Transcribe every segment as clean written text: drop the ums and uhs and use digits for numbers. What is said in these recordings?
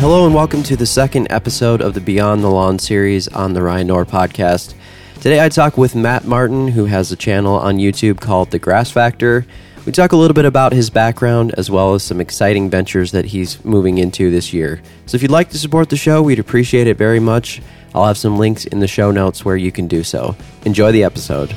Hello and welcome to the second episode of the Beyond the Lawn series on the Ryan Knorr podcast. Today I talk with Matt Martin, who has a channel on YouTube called The Grass Factor. We talk a little bit about his background as well as some exciting ventures that he's moving into this year. So if you'd like to support the show, we'd appreciate it very much. I'll have some links in the show notes where you can do so. Enjoy the episode.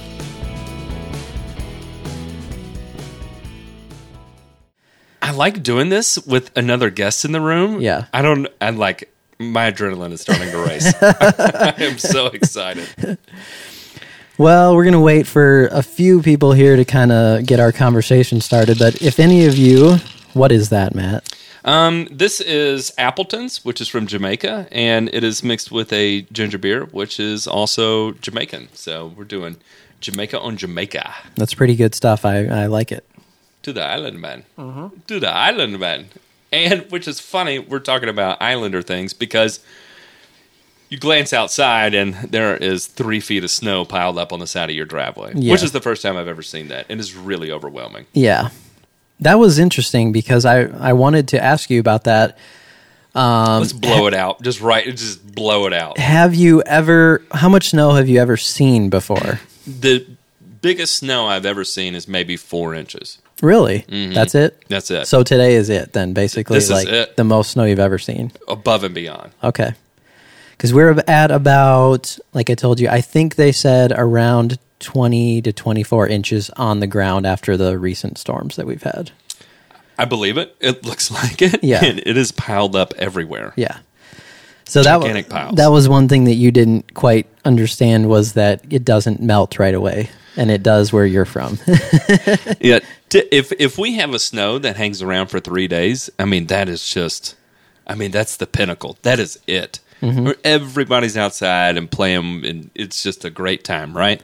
I like doing this with another guest in the room. Yeah. My adrenaline is starting to race. I am so excited. Well, we're going to wait for a few people here to kind of get our conversation started. But if any of you, what is that, Matt? This is Appleton's, which is from Jamaica, and it is mixed with a ginger beer, which is also Jamaican. So we're doing Jamaica on Jamaica. That's pretty good stuff. I like it. To the island, man. To the island, man. And, which is funny, we're talking about islander things because you glance outside and there is 3 feet of snow piled up on the side of your driveway, which is the first time I've ever seen that, and it's really overwhelming. Yeah. That was interesting because I wanted to ask you about that. Let's blow it out. Just blow it out. How much snow have you ever seen before? The biggest snow I've ever seen is maybe 4 inches. Really? Mm-hmm. That's it? That's it. So today is it then, basically? This is it. The most snow you've ever seen? Above and beyond. Okay. Because we're at about, like I told you, I think they said around 20 to 24 inches on the ground after the recent storms that we've had. I believe it. It looks like it. Yeah. And it is piled up everywhere. Yeah. So gigantic piles. That was one thing that you didn't quite understand was that it doesn't melt right away. And it does where you're from. Yeah. If we have a snow that hangs around for 3 days, that is just, that's the pinnacle. That is it. Mm-hmm. Where everybody's outside and playing, and it's just a great time, right?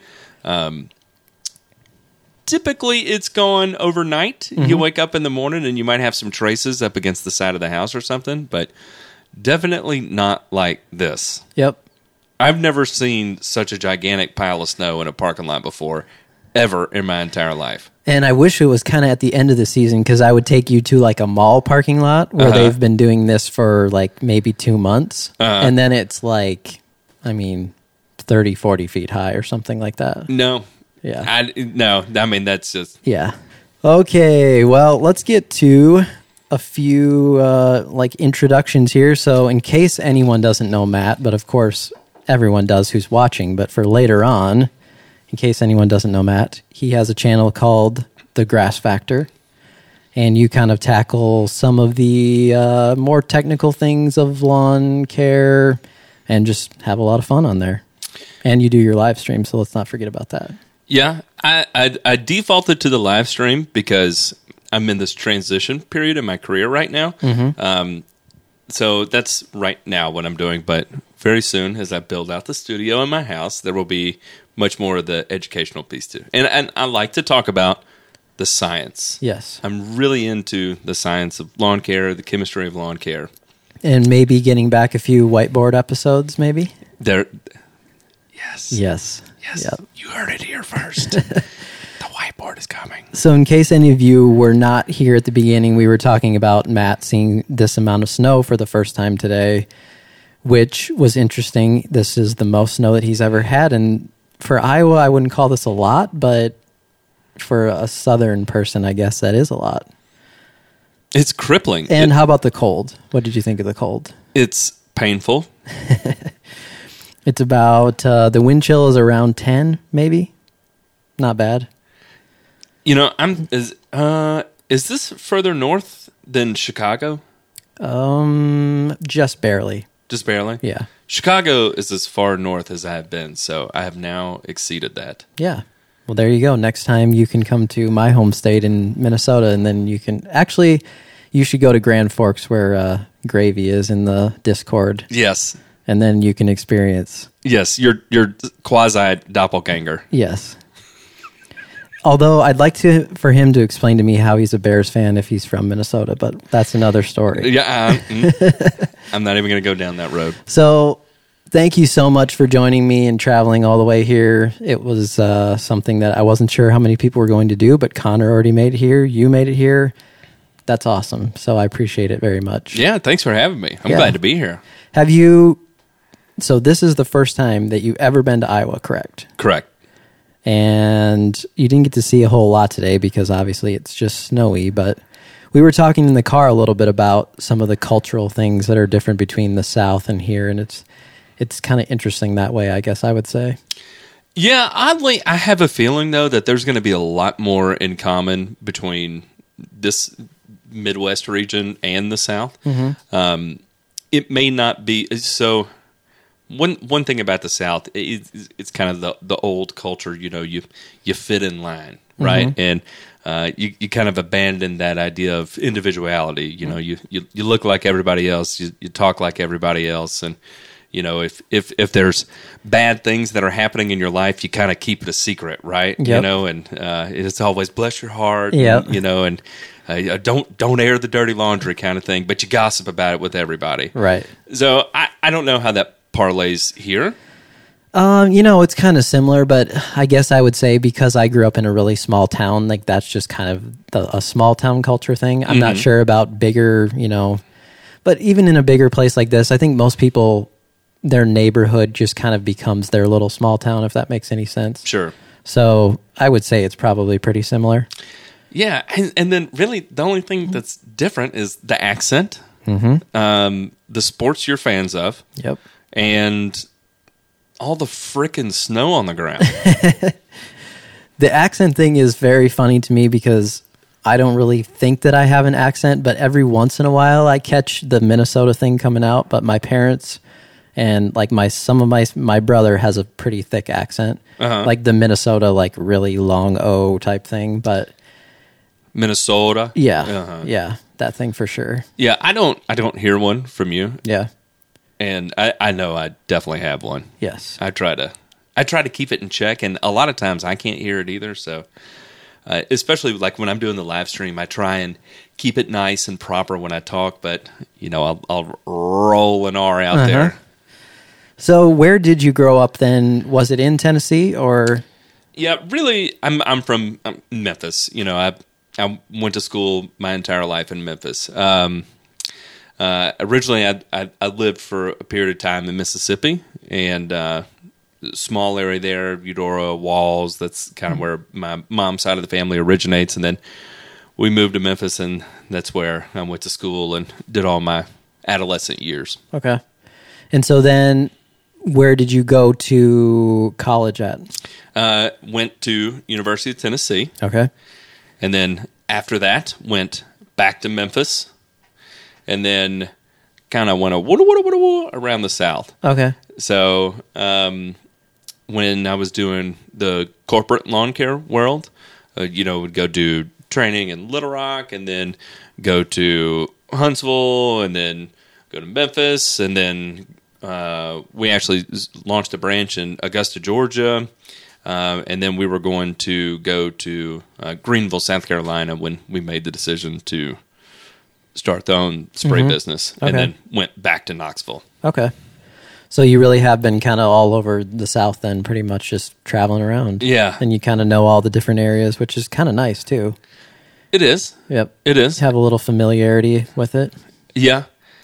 Typically, it's gone overnight. Mm-hmm. You wake up in the morning and you might have some traces up against the side of the house or something, but definitely not like this. Yep. I've never seen such a gigantic pile of snow in a parking lot before, ever in my entire life. And I wish it was kind of at the end of the season because I would take you to like a mall parking lot where they've been doing this for like maybe 2 months. And then it's like, 30, 40 feet high or something like that. No. Yeah. That's just... Yeah. Okay, well, let's get to a few introductions here. So in case anyone doesn't know Matt, but of course everyone does who's watching, but for later on, in case anyone doesn't know Matt, he has a channel called The Grass Factor, and you kind of tackle some of the more technical things of lawn care and just have a lot of fun on there. And you do your live stream, so let's not forget about that. Yeah, I defaulted to the live stream because I'm in this transition period in my career right now. Mm-hmm. So that's right now what I'm doing, but very soon, as I build out the studio in my house, there will be much more of the educational piece too. And I like to talk about the science. Yes. I'm really into the science of lawn care, the chemistry of lawn care. And maybe getting back a few whiteboard episodes, maybe? Yes. Yes. Yep. You heard it here first. The whiteboard is coming. So in case any of you were not here at the beginning, we were talking about Matt seeing this amount of snow for the first time today, which was interesting. This is the most snow that he's ever had. And for Iowa, I wouldn't call this a lot, but for a southern person, I guess that is a lot. It's crippling. And how about the cold? What did you think of the cold? It's painful. It's about, the wind chill is around 10, maybe. Not bad. Is this further north than Chicago? Just barely. Just barely? Yeah. Chicago is as far north as I have been, so I have now exceeded that. Yeah. Well, there you go. Next time you can come to my home state in Minnesota, and then you can... Actually, you should go to Grand Forks where Gravy is in the Discord. Yes. And then you can experience... Yes, your quasi-doppelganger. Yes. Although I'd like for him to explain to me how he's a Bears fan if he's from Minnesota, but that's another story. Yeah, I'm not even going to go down that road. So thank you so much for joining me and traveling all the way here. It was something that I wasn't sure how many people were going to do, but Connor already made it here. You made it here. That's awesome. So I appreciate it very much. Yeah, thanks for having me. I'm Yeah. glad to be here. Have you? So this is the first time that you've ever been to Iowa, correct? Correct. And you didn't get to see a whole lot today because obviously it's just snowy, but we were talking in the car a little bit about some of the cultural things that are different between the South and here, and it's kind of interesting that way, I guess I would say. Yeah, oddly, I have a feeling, though, that there's going to be a lot more in common between this Midwest region and the South. It may not be so. One thing about the South, it's kind of the old culture. You know, you fit in line, right? And you kind of abandon that idea of individuality. You know, you look like everybody else, you talk like everybody else, and you know, if there's bad things that are happening in your life, you kind of keep it a secret, right? Yep. You know, and it's always bless your heart, Yep. and, you know, and don't air the dirty laundry kind of thing, but you gossip about it with everybody, Right. So I don't know how that parlays here. You know, it's kind of similar, but I guess I would say because I grew up in a really small town, like that's just kind of a small town culture thing. I'm not sure about bigger, you know, but even in a bigger place like this, I think most people, their neighborhood just kind of becomes their little small town, if that makes any sense. Sure. So I would say it's probably pretty similar. Yeah, and then really the only thing that's different is the accent, the sports you're fans of, Yep. and all the frickin' snow on the ground. The accent thing is very funny to me because I don't really think that I have an accent, but every once in a while I catch the Minnesota thing coming out. But my parents and like my brother has a pretty thick accent, like the Minnesota, like really long O type thing. But Minnesota. yeah, yeah, that thing for sure. Yeah, I don't hear one from you, Yeah. and I know I definitely have one. Yes. I try to keep it in check, and a lot of times I can't hear it either. So, especially like when I'm doing the live stream, I try and keep it nice and proper when I talk. But you know, I'll roll an R out there. So where did you grow up then? Was it in Tennessee or? Yeah, really, I'm from Memphis. You know, I went to school my entire life in Memphis. Originally, I lived for a period of time in Mississippi, and small area there, Eudora, Walls. That's kind of where my mom's side of the family originates, and then we moved to Memphis, and that's where I went to school and did all my adolescent years. Okay. And so then where did you go to college at? Went to University of Tennessee. Okay. And then after that, went back to Memphis, and then kind of went around the South. Okay. So when I was doing the corporate lawn care world, you know, would go do training in Little Rock, and then go to Huntsville, and then go to Memphis, and then we actually launched a branch in Augusta, Georgia. And then we were going to go to Greenville, South Carolina, when we made the decision to start our own spray business, and then went back to Knoxville. Okay. So you really have been kind of all over the South then, pretty much just traveling around. Yeah. And you kind of know all the different areas, which is kind of nice too. It is. Yep. It is. Have a little familiarity with it. Yeah.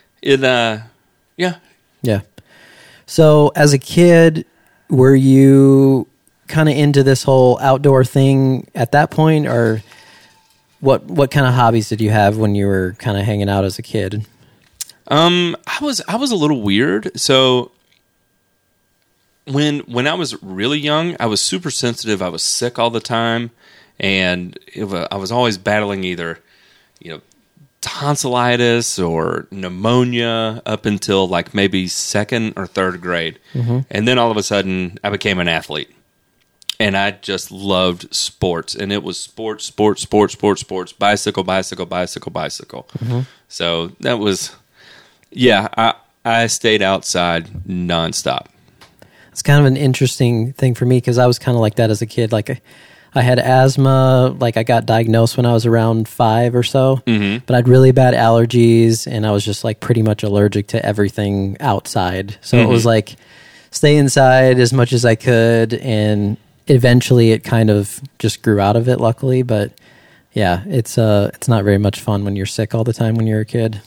Yeah. Yeah. So as a kid, were you kind of into this whole outdoor thing at that point, or what kind of hobbies did you have when you were kind of hanging out as a kid? I was a little weird. So when I was really young, I was super sensitive. I was sick all the time, and I was always battling either, you know, tonsillitis or pneumonia up until like maybe second or third grade. And then all of a sudden I became an athlete, and I just loved sports, and it was sports, bicycle. So that was, I stayed outside nonstop. It's kind of an interesting thing for me because I was kind of like that as a kid. Like I had asthma, like I got diagnosed when I was around 5 or so, but I had really bad allergies, and I was just like pretty much allergic to everything outside. So it was like stay inside as much as I could, and eventually it kind of just grew out of it, luckily. But Yeah, it's not very much fun when you're sick all the time when you're a kid.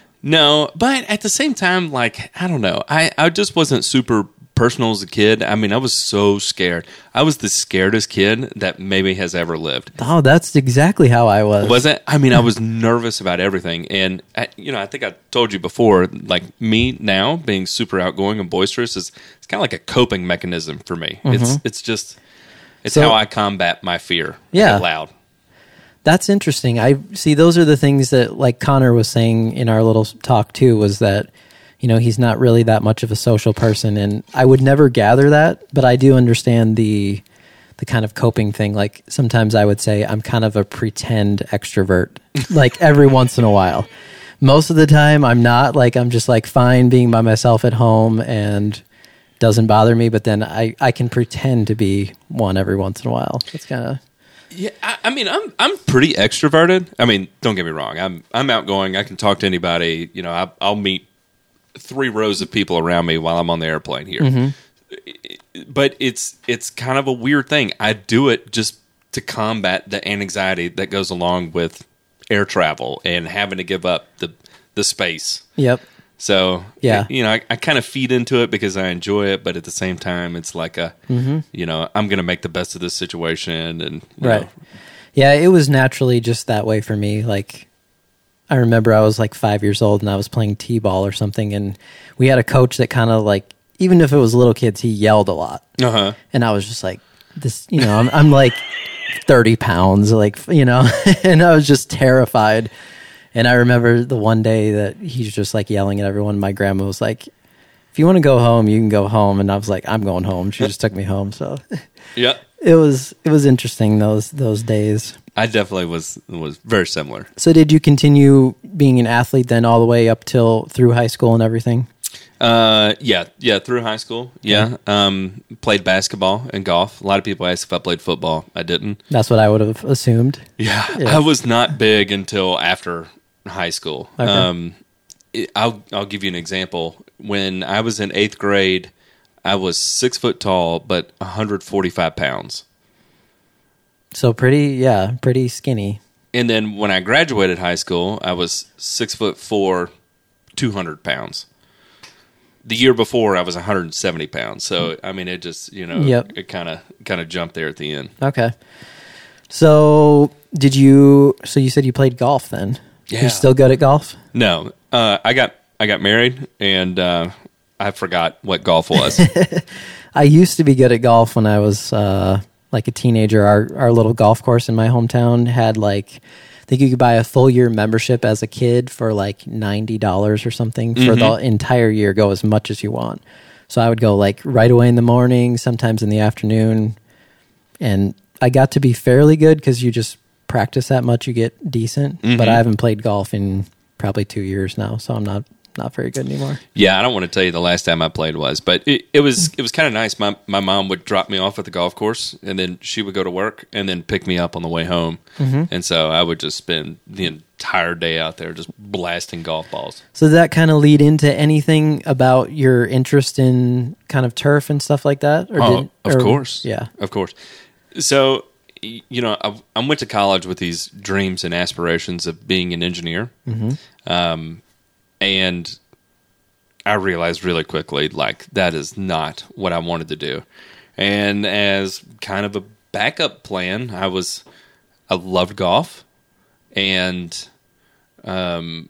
No, but at the same time, like, I don't know. I just wasn't super personal as a kid. I mean, I was so scared. I was the scaredest kid that maybe has ever lived. Oh, that's exactly how I was. Was it? I mean, I was nervous about everything. And, I think I told you before, like, me now being super outgoing and boisterous it's kind of like a coping mechanism for me. It's how I combat my fear. Yeah. Loud. That's interesting. I see those are the things that, like Connor was saying in our little talk too, was that, he's not really that much of a social person, and I would never gather that, but I do understand the kind of coping thing. Like sometimes I would say I'm kind of a pretend extrovert, like every once in a while. Most of the time I'm not, like I'm just like fine being by myself at home and doesn't bother me, but then I can pretend to be one every once in a while. It's kind of... Yeah, I mean, I'm pretty extroverted. I mean, don't get me wrong. I'm outgoing. I can talk to anybody. I'll meet 3 rows of people around me while I'm on the airplane here. Mm-hmm. But it's kind of a weird thing. I do it just to combat the anxiety that goes along with air travel and having to give up the space. Yep. So, yeah, I kind of feed into it because I enjoy it, but at the same time, it's like I'm going to make the best of this situation. And right. Yeah, it was naturally just that way for me. Like, I remember I was like 5 years old and I was playing t-ball or something, and we had a coach that kind of like, even if it was little kids, he yelled a lot. Uh-huh. And I was just like, this, I'm like 30 pounds, like, and I was just terrified. And I remember the one day that he's just like yelling at everyone. My grandma was like, if you want to go home, you can go home. And I was like, I'm going home. She just took me home. So yeah, it was interesting those days. I definitely was very similar. So did you continue being an athlete then all the way up through high school and everything? Yeah, through high school. Yeah. Played basketball and golf. A lot of people ask if I played football. I didn't. That's what I would have assumed. Yeah. I was not big until after high school. Okay. I'll give you an example. When I was in 8th grade, I was 6 foot tall, but 145 pounds. So pretty skinny. And then when I graduated high school, I was 6'4", 200 pounds. The year before, I was 170 pounds. So I mean, it just it kind of jumped there at the end. Okay. So you said you played golf then? Yeah. You're still good at golf? No, I got married and I forgot what golf was. I used to be good at golf when I was like a teenager. Our little golf course in my hometown had like, I think you could buy a full year membership as a kid for like $90 or something for the entire year. Go as much as you want. So I would go like right away in the morning, sometimes in the afternoon, and I got to be fairly good because you just practice that much, you get decent. Mm-hmm. But I haven't played golf in probably 2 years now, so I'm not very good anymore. Yeah, I don't want to tell you the last time I played was, but it was kind of nice. My mom would drop me off at the golf course, and then she would go to work and then pick me up on the way home. Mm-hmm. And so I would just spend the entire day out there just blasting golf balls. So does that kind of lead into anything about your interest in kind of turf and stuff like that? Of course. Yeah. Of course. So, I went to college with these dreams and aspirations of being an engineer. Mm-hmm. And I realized really quickly, like, that is not what I wanted to do. And as kind of a backup plan, I loved golf. And I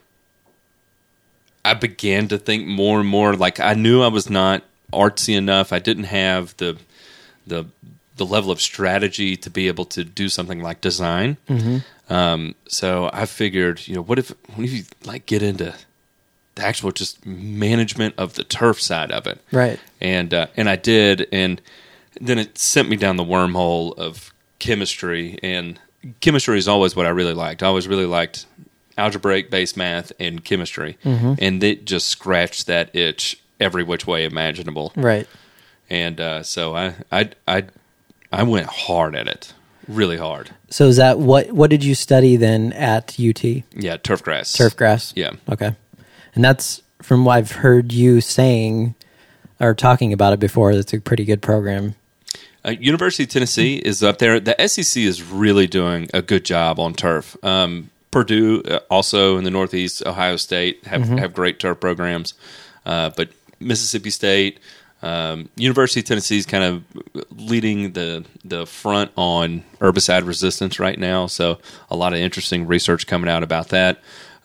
began to think more and more, like, I knew I was not artsy enough. I didn't have the level of strategy to be able to do something like design. Mm-hmm. So I figured, what if you like get into the actual just management of the turf side of it, right? And I did, and then it sent me down the wormhole of chemistry. And chemistry is always what I really liked. I always really liked algebraic based math and chemistry, and it just scratched that itch every which way imaginable, right? And so I went hard at it, really hard. So is that what did you study then at UT? Yeah, turf grass. Turf grass? Yeah. Okay. And that's from what I've heard you saying or talking about it before, that's a pretty good program. University of Tennessee is up there. The SEC is really doing a good job on turf. Purdue, also in the Northeast, Ohio State have great turf programs. But Mississippi State, University of Tennessee is kind of leading the front on herbicide resistance right now. So a lot of interesting research coming out about that.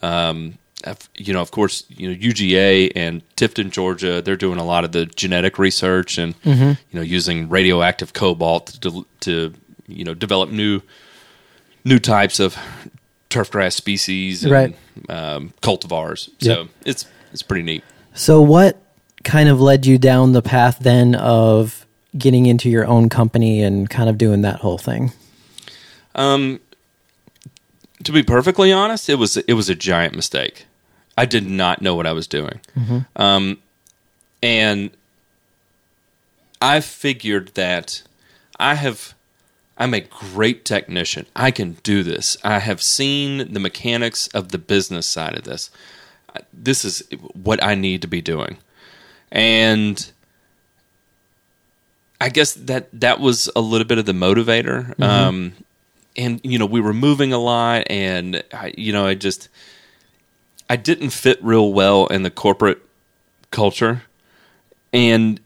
Of course, UGA and Tifton, Georgia, they're doing a lot of the genetic research and using radioactive cobalt to develop new types of turfgrass species and cultivars. So it's pretty neat. So what kind of led you down the path then of getting into your own company and kind of doing that whole thing? To be perfectly honest, it was a giant mistake. I did not know what I was doing. And I figured that I'm a great technician. I can do this. I have seen the mechanics of the business side of this. This is what I need to be doing. And I guess that was a little bit of the motivator. And, we were moving a lot, and, I didn't fit real well in the corporate culture. And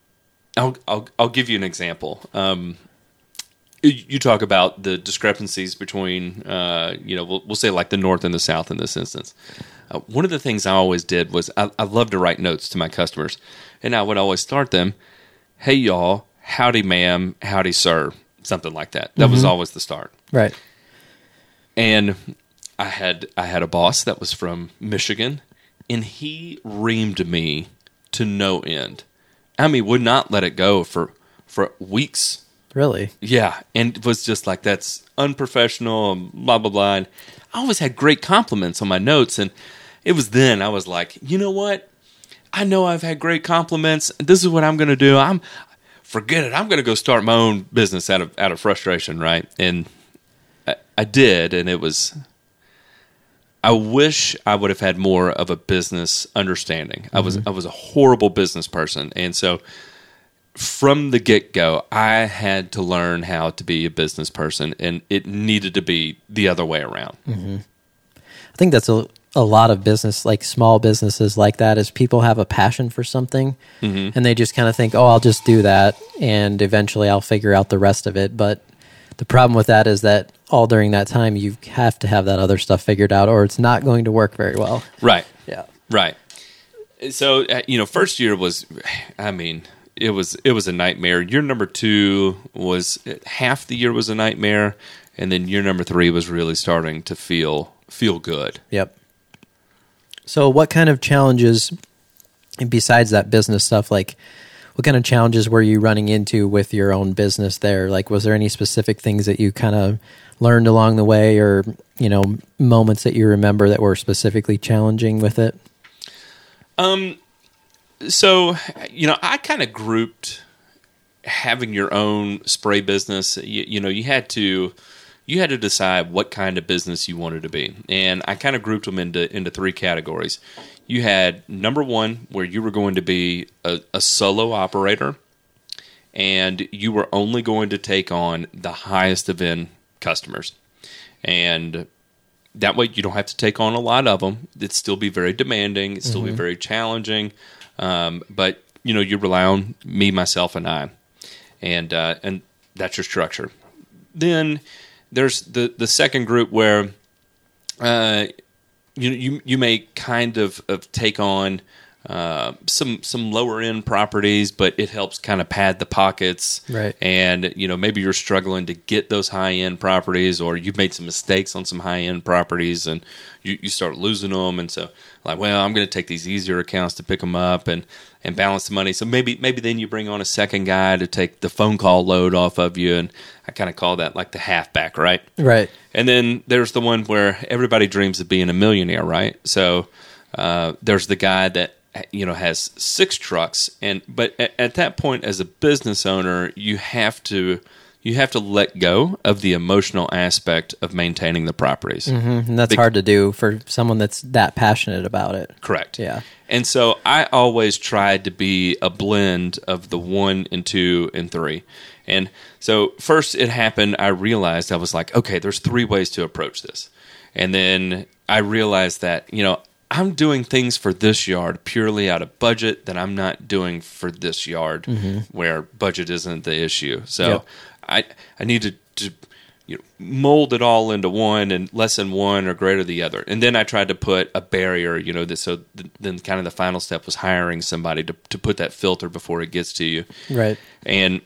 I'll give you an example. You talk about the discrepancies between, we'll say like the North and the South in this instance. One of the things I always did was I love to write notes to my customers, and I would always start them, "Hey y'all, howdy ma'am, howdy sir," something like that. That was always the start. Right. And I had a boss that was from Michigan, and he reamed me to no end. I mean, would not let it go for weeks. Really? Yeah, and it was just like, that's unprofessional, and blah, blah, blah. And I always had great compliments on my notes, and it was then I was like, you know what? I know I've had great compliments. This is what I'm going to do. Forget it. I'm going to go start my own business out of frustration, right? And I did, and it was... I wish I would have had more of a business understanding. I was a horrible business person, and so from the get-go, I had to learn how to be a business person, and it needed to be the other way around. I think that's a lot of business, like small businesses like that, is people have a passion for something, and they just kind of think, oh, I'll just do that, and eventually I'll figure out the rest of it. But the problem with that is that all during that time, you have to have that other stuff figured out, or it's not going to work very well. Right. Yeah. Right. So, first year was, it was a nightmare. Year number 2 was, half the year was a nightmare, and then year number 3 was really starting to feel good. Yep. So what kind of challenges, besides that business stuff, like what kind of challenges were you running into with your own business there? Like, was there any specific things that you kind of learned along the way, or, moments that you remember that were specifically challenging with it? So, I kind of grouped having your own spray business. You had to decide what kind of business you wanted to be. And I kind of grouped them into 3 categories. You had number 1, where you were going to be a solo operator, and you were only going to take on the highest of end customers. And that way you don't have to take on a lot of them. It'd still be very demanding. It'd still be very challenging. But, you rely on me, myself, and I. And that's your structure. Then there's the second group where you may kind of take on some lower end properties, but it helps kind of pad the pockets. Right. And maybe you're struggling to get those high end properties, or you've made some mistakes on some high end properties, and you start losing them. And so, like, well, I'm going to take these easier accounts to pick them up and balance the money. So maybe then you bring on a second guy to take the phone call load off of you, and I kind of call that like the halfback, right? Right. And then there's the one where everybody dreams of being a millionaire, right? So there's the guy that has 6 trucks, but at that point, as a business owner, you have to you have to let go of the emotional aspect of maintaining the properties. Mm-hmm. And that's hard to do for someone that's that passionate about it. Correct. Yeah. And so I always tried to be a blend of the 1 and 2 and 3. And so first it happened, I realized, I was like, okay, there's 3 ways to approach this. And then I realized that, I'm doing things for this yard purely out of budget that I'm not doing for this yard where budget isn't the issue. So I need to mold it all into one and less than one or greater the other. And then I tried to put a barrier, then kind of the final step was hiring somebody to put that filter before it gets to you. Right. And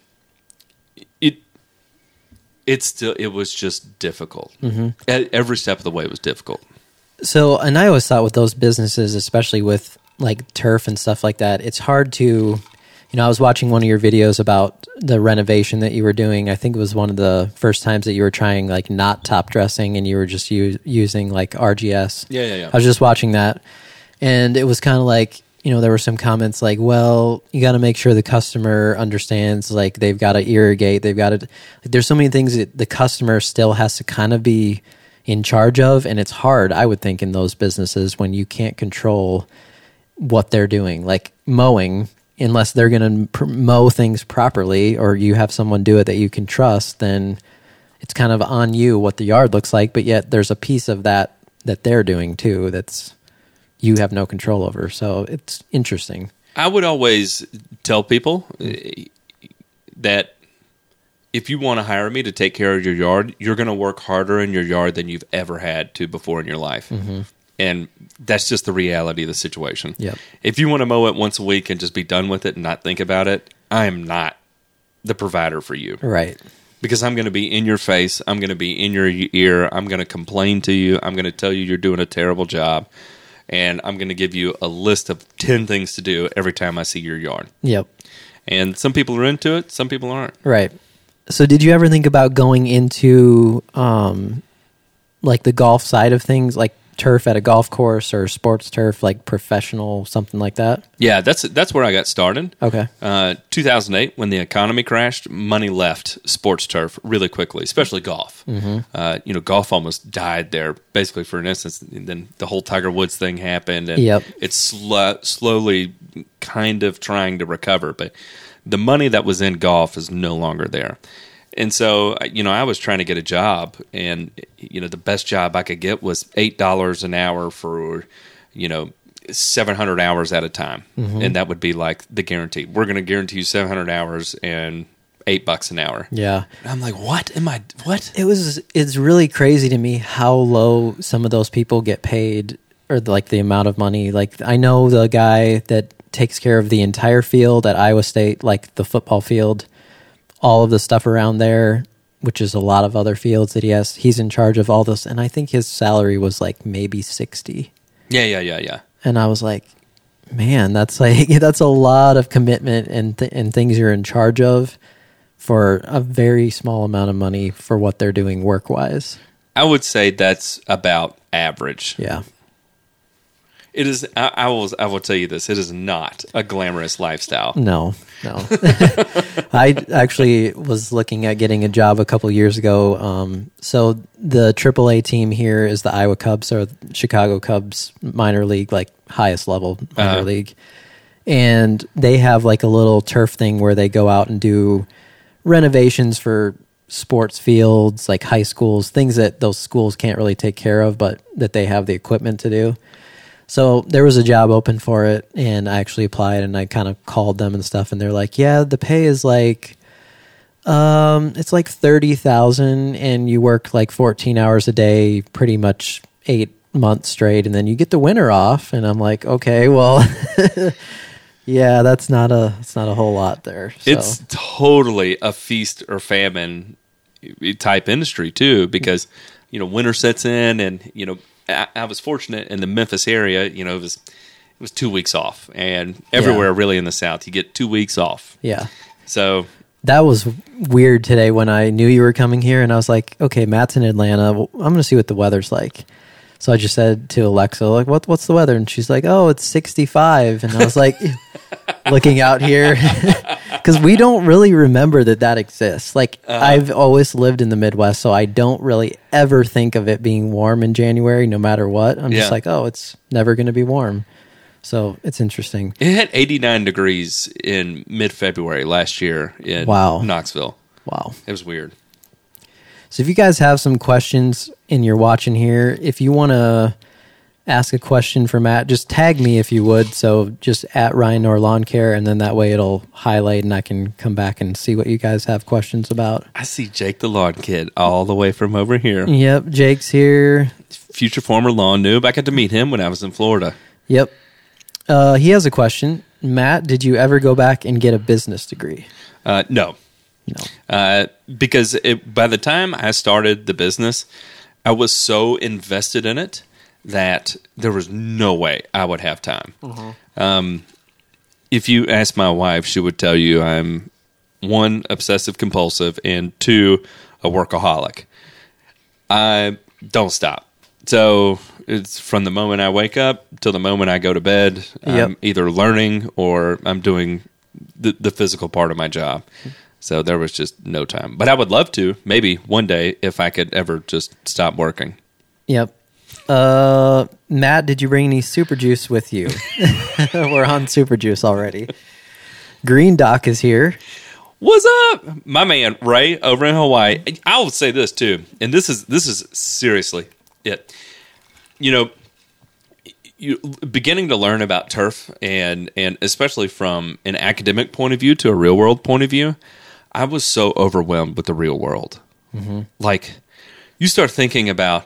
it was just difficult. Every step of the way was difficult. So, and I always thought with those businesses, especially with like turf and stuff like that, it's hard to, I was watching one of your videos about the renovation that you were doing. I think it was one of the first times that you were trying like not top dressing and you were just using like RGS. Yeah. I was just watching that and it was kind of like, there were some comments like, well, you got to make sure the customer understands, like they've got to irrigate, they've got to, there's so many things that the customer still has to kind of be in charge of, and it's hard, I would think, in those businesses when you can't control what they're doing. Like mowing, unless they're going to mow things properly or you have someone do it that you can trust, then it's kind of on you what the yard looks like, but yet there's a piece of that they're doing too that's you have no control over. So it's interesting. I would always tell people that if you want to hire me to take care of your yard, you're going to work harder in your yard than you've ever had to before in your life. And that's just the reality of the situation. Yep. If you want to mow it once a week and just be done with it and not think about it, I am not the provider for you. Right. Because I'm going to be in your face. I'm going to be in your ear. I'm going to complain to you. I'm going to tell you you're doing a terrible job. And I'm going to give you a list of 10 things to do every time I see your yard. Yep. And some people are into it. Some people aren't. Right. So did you ever think about going into like the golf side of things, like turf at a golf course or sports turf, like professional, something like that? Yeah, that's where I got started. Okay. 2008, when the economy crashed, money left sports turf really quickly, especially golf. Golf almost died there, basically, for an instance. And then the whole Tiger Woods thing happened, and it's slowly kind of trying to recover. But the money that was in golf is no longer there. And so, I was trying to get a job, and, the best job I could get was $8 an hour for, 700 hours at a time. And that would be like the guarantee. We're going to guarantee you 700 hours and $8 an hour. Yeah. And I'm like, what? It's really crazy to me how low some of those people get paid, or like the amount of money. Like I know the guy that takes care of the entire field at Iowa State, like the football field, all of the stuff around there, which is a lot of other fields that he has. He's in charge of all this, and I think his salary was like maybe 60. Yeah. And I was like, man, that's a lot of commitment and things you're in charge of for a very small amount of money for what they're doing work-wise. I would say that's about average. Yeah. It is. I will tell you this. It is not a glamorous lifestyle. No. I actually was looking at getting a job a couple years ago. So the AAA team here is the Iowa Cubs, or Chicago Cubs minor league, like highest level minor league. And they have like a little turf thing where they go out and do renovations for sports fields, like high schools, things that those schools can't really take care of, but that they have the equipment to do. So there was a job open for it, and I actually applied, and I kind of called them and stuff, and they're like, yeah, the pay is like, it's like $30,000, and you work like 14 hours a day, pretty much 8 months straight, and then you get the winter off. And I'm like, okay, well, yeah, that's not a whole lot there. So. It's totally a feast or famine type industry too, because, winter sets in, and, I was fortunate in the Memphis area, it was 2 weeks off, and everywhere really in the South, you get 2 weeks off. Yeah. So that was weird today when I knew you were coming here, and I was like, okay, Matt's in Atlanta. Well, I'm going to see what the weather's like. So I just said to Alexa, like, what's the weather? And she's like, oh, it's 65. And I was like, looking out here. because we don't really remember that exists. Like, I've always lived in the Midwest, so I don't really ever think of it being warm in January, no matter what. I'm just like, oh, it's never going to be warm. So it's interesting. It had 89 degrees in mid-February last year in Knoxville. Wow. It was weird. So if you guys have some questions and you're watching here, if you want to ask a question for Matt, just tag me if you would. So just at Ryan or Lawn Care, and then that way it'll highlight and I can come back and see what you guys have questions about. I see Jake the Lawn Kid all the way from over here. Yep, Jake's here. Future former lawn noob. I got to meet him when I was in Florida. Yep. He has a question. Matt, did you ever go back and get a business degree? No. Because by the time I started the business, I was so invested in it that there was no way I would have time. If you ask my wife, she would tell you I'm 1, obsessive compulsive, and 2, a workaholic. I don't stop. So it's from the moment I wake up till the moment I go to bed. I'm either learning or I'm doing the physical part of my job. So there was just no time. But I would love to, maybe one day, if I could ever just stop working. Yep. Matt, did you bring any super juice with you? We're on super juice already. Green Doc is here. What's up? My man, Ray, over in Hawaii. I will say this, too, and this is seriously it. You beginning to learn about turf, and especially from an academic point of view to a real-world point of view, I was so overwhelmed with the real world. Like, you start thinking about,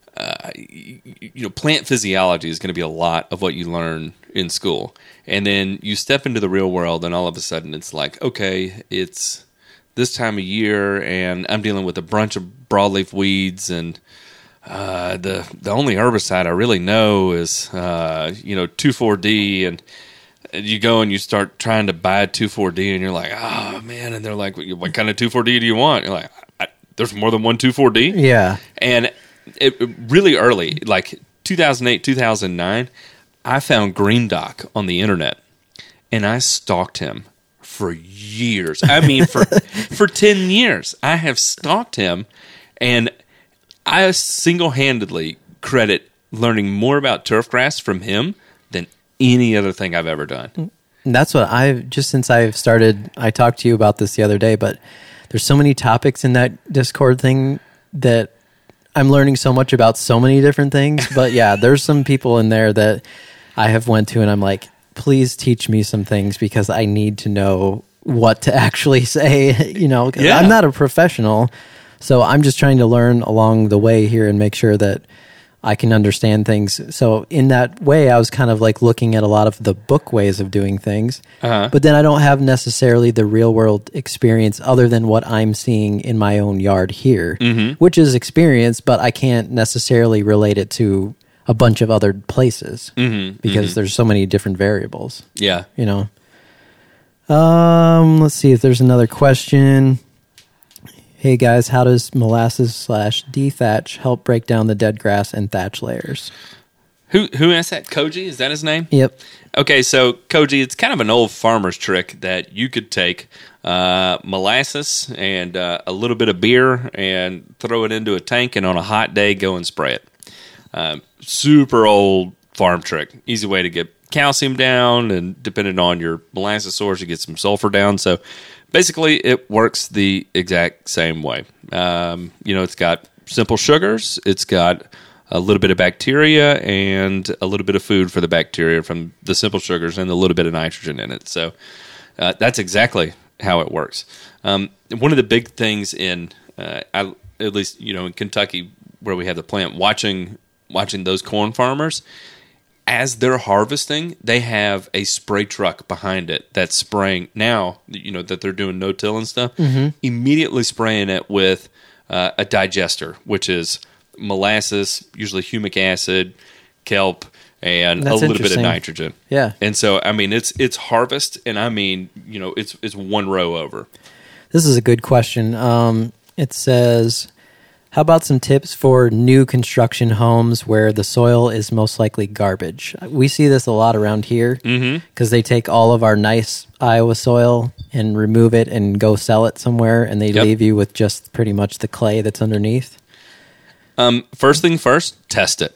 plant physiology is going to be a lot of what you learn in school. And then you step into the real world, and all of a sudden it's like, okay, it's this time of year, and I'm dealing with a bunch of broadleaf weeds, and the only herbicide I really know is 2,4-D, and you go and you start trying to buy 2,4-D, and you're like, oh man, and they're like, what kind of 2,4-D do you want? You're like, there's more than one 2,4-D? Yeah. And it really early, like 2008, 2009, I found Green Doc on the internet, and I stalked him for years. I mean, for 10 years, I have stalked him, and I single-handedly credit learning more about turfgrass from him than any other thing I've ever done. And that's what since I've started, I talked to you about this the other day, but there's so many topics in that Discord thing that I'm learning so much about so many different things. But yeah, there's some people in there that I have went to and I'm like, please teach me some things because I need to know what to actually say, 'cause I'm not a professional. So I'm just trying to learn along the way here and make sure that I can understand things. So in that way, I was kind of like looking at a lot of the book ways of doing things. But then I don't have necessarily the real world experience other than what I'm seeing in my own yard here, which is experience, but I can't necessarily relate it to a bunch of other places because there's so many different variables. Yeah. Let's see if there's another question. Hey guys, how does molasses/dethatch help break down the dead grass and thatch layers? Who asked that? Koji? Is that his name? Yep. Okay, so Koji, it's kind of an old farmer's trick that you could take molasses and a little bit of beer and throw it into a tank, and on a hot day, go and spray it. Super old farm trick. Easy way to get calcium down, and depending on your molasses source, you get some sulfur down. So basically, it works the exact same way. It's got simple sugars. It's got a little bit of bacteria and a little bit of food for the bacteria from the simple sugars and a little bit of nitrogen in it. So that's exactly how it works. One of the big things at least in Kentucky where we have the plant, watching those corn farmers, as they're harvesting, they have a spray truck behind it that's spraying now, that they're doing no-till and stuff, immediately spraying it with a digester, which is molasses, usually humic acid, kelp, and a little bit of nitrogen. Yeah. And so, I mean, it's harvest, and I mean, it's one row over. This is a good question. It says, How about some tips for new construction homes where the soil is most likely garbage? We see this a lot around here because they take all of our nice Iowa soil and remove it and go sell it somewhere, and they leave you with just pretty much the clay that's underneath. First thing first, test it.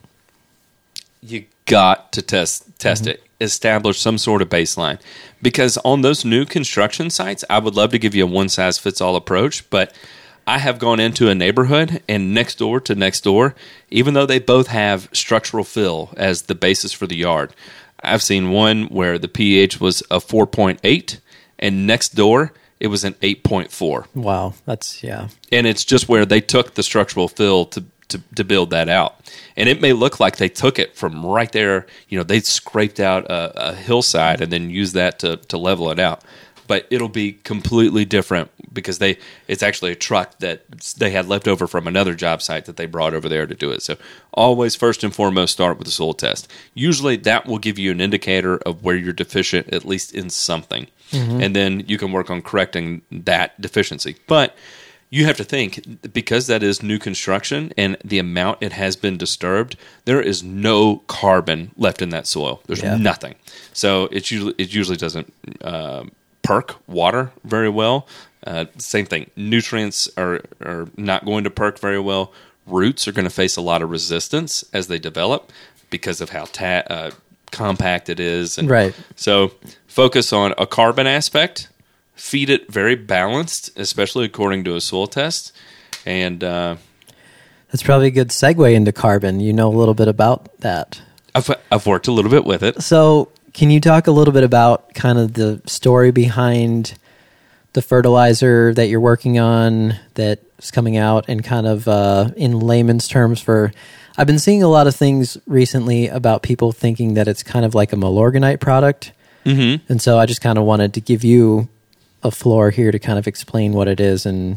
You got to test it. Establish some sort of baseline. Because on those new construction sites, I would love to give you a one-size-fits-all approach, but I have gone into a neighborhood and next door to next door, even though they both have structural fill as the basis for the yard, I've seen one where the pH was a 4.8 and next door it was an 8.4. Wow, that's, yeah. And it's just where they took the structural fill to build that out. And it may look like they took it from right there. You know, they scraped out a hillside and then used that to level it out. But it'll be completely different because it's actually a truck that they had left over from another job site that they brought over there to do it. So always, first and foremost, start with a soil test. Usually that will give you an indicator of where you're deficient, at least in something. And then you can work on correcting that deficiency. But you have to think, because that is new construction and the amount it has been disturbed, there is no carbon left in that soil. There's nothing. So it usually doesn't perk water very well. Same thing. Nutrients are not going to perk very well. Roots are going to face a lot of resistance as they develop because of how compact it is. And right. So focus on a carbon aspect. Feed it very balanced, especially according to a soil test. And that's probably a good segue into carbon. You know a little bit about that. I've worked a little bit with it. So can you talk a little bit about kind of the story behind the fertilizer that you're working on that's coming out, and kind of in layman's terms I've been seeing a lot of things recently about people thinking that it's kind of like a Milorganite product. Mm-hmm. And so I just kind of wanted to give you a floor here to kind of explain what it is and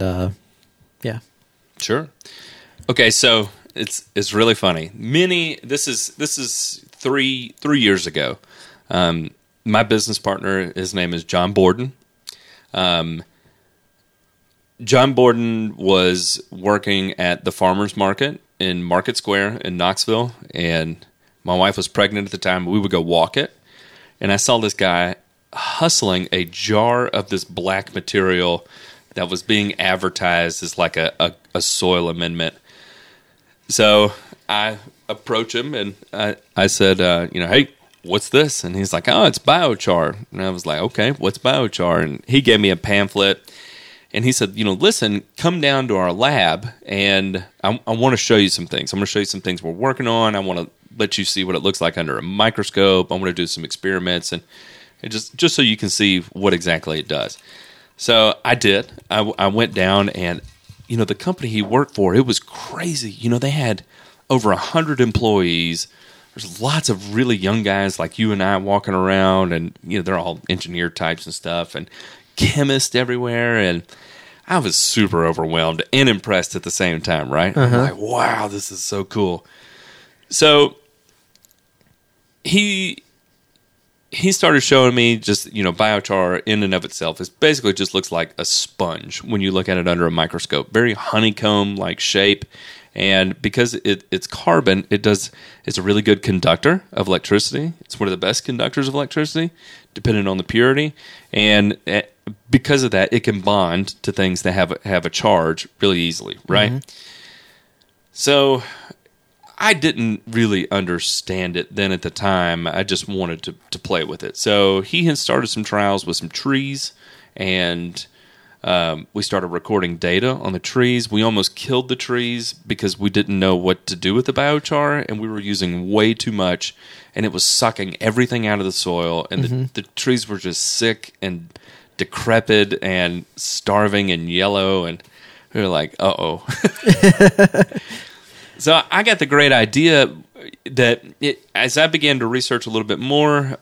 yeah. Sure. Okay, so it's really funny. This is 3 years ago. My business partner, his name is John Borden. John Borden was working at the farmers market in Market Square in Knoxville, and my wife was pregnant at the time. We would go walk it, and I saw this guy hustling a jar of this black material that was being advertised as like a soil amendment. So I approach him and I said, hey, what's this? And he's like, oh, it's biochar. And I was like, okay, what's biochar? And he gave me a pamphlet. And he said, listen, come down to our lab, and I want to show you some things. I'm going to show you some things we're working on. I want to let you see what it looks like under a microscope. I want to do some experiments, and just so you can see what exactly it does. So I did. I went down, and, the company he worked for, it was crazy. They had over 100 employees. There's lots of really young guys like you and I walking around, and, they're all engineer types and stuff, and chemists everywhere, and I was super overwhelmed and impressed at the same time, right? I'm like, wow, this is so cool. So he started showing me just, biochar in and of itself is basically just looks like a sponge when you look at it under a microscope. Very honeycomb-like shape. And because it's carbon, it's a really good conductor of electricity. It's one of the best conductors of electricity, depending on the purity. And because of that, it can bond to things that have a charge really easily, right? Mm-hmm. So I didn't really understand it then at the time. I just wanted to play with it. So he had started some trials with some trees, and we started recording data on the trees. We almost killed the trees because we didn't know what to do with the biochar, and we were using way too much, and it was sucking everything out of the soil, and the trees were just sick and decrepit and starving and yellow, and we were like, uh-oh. So I got the great idea that as I began to research a little bit more,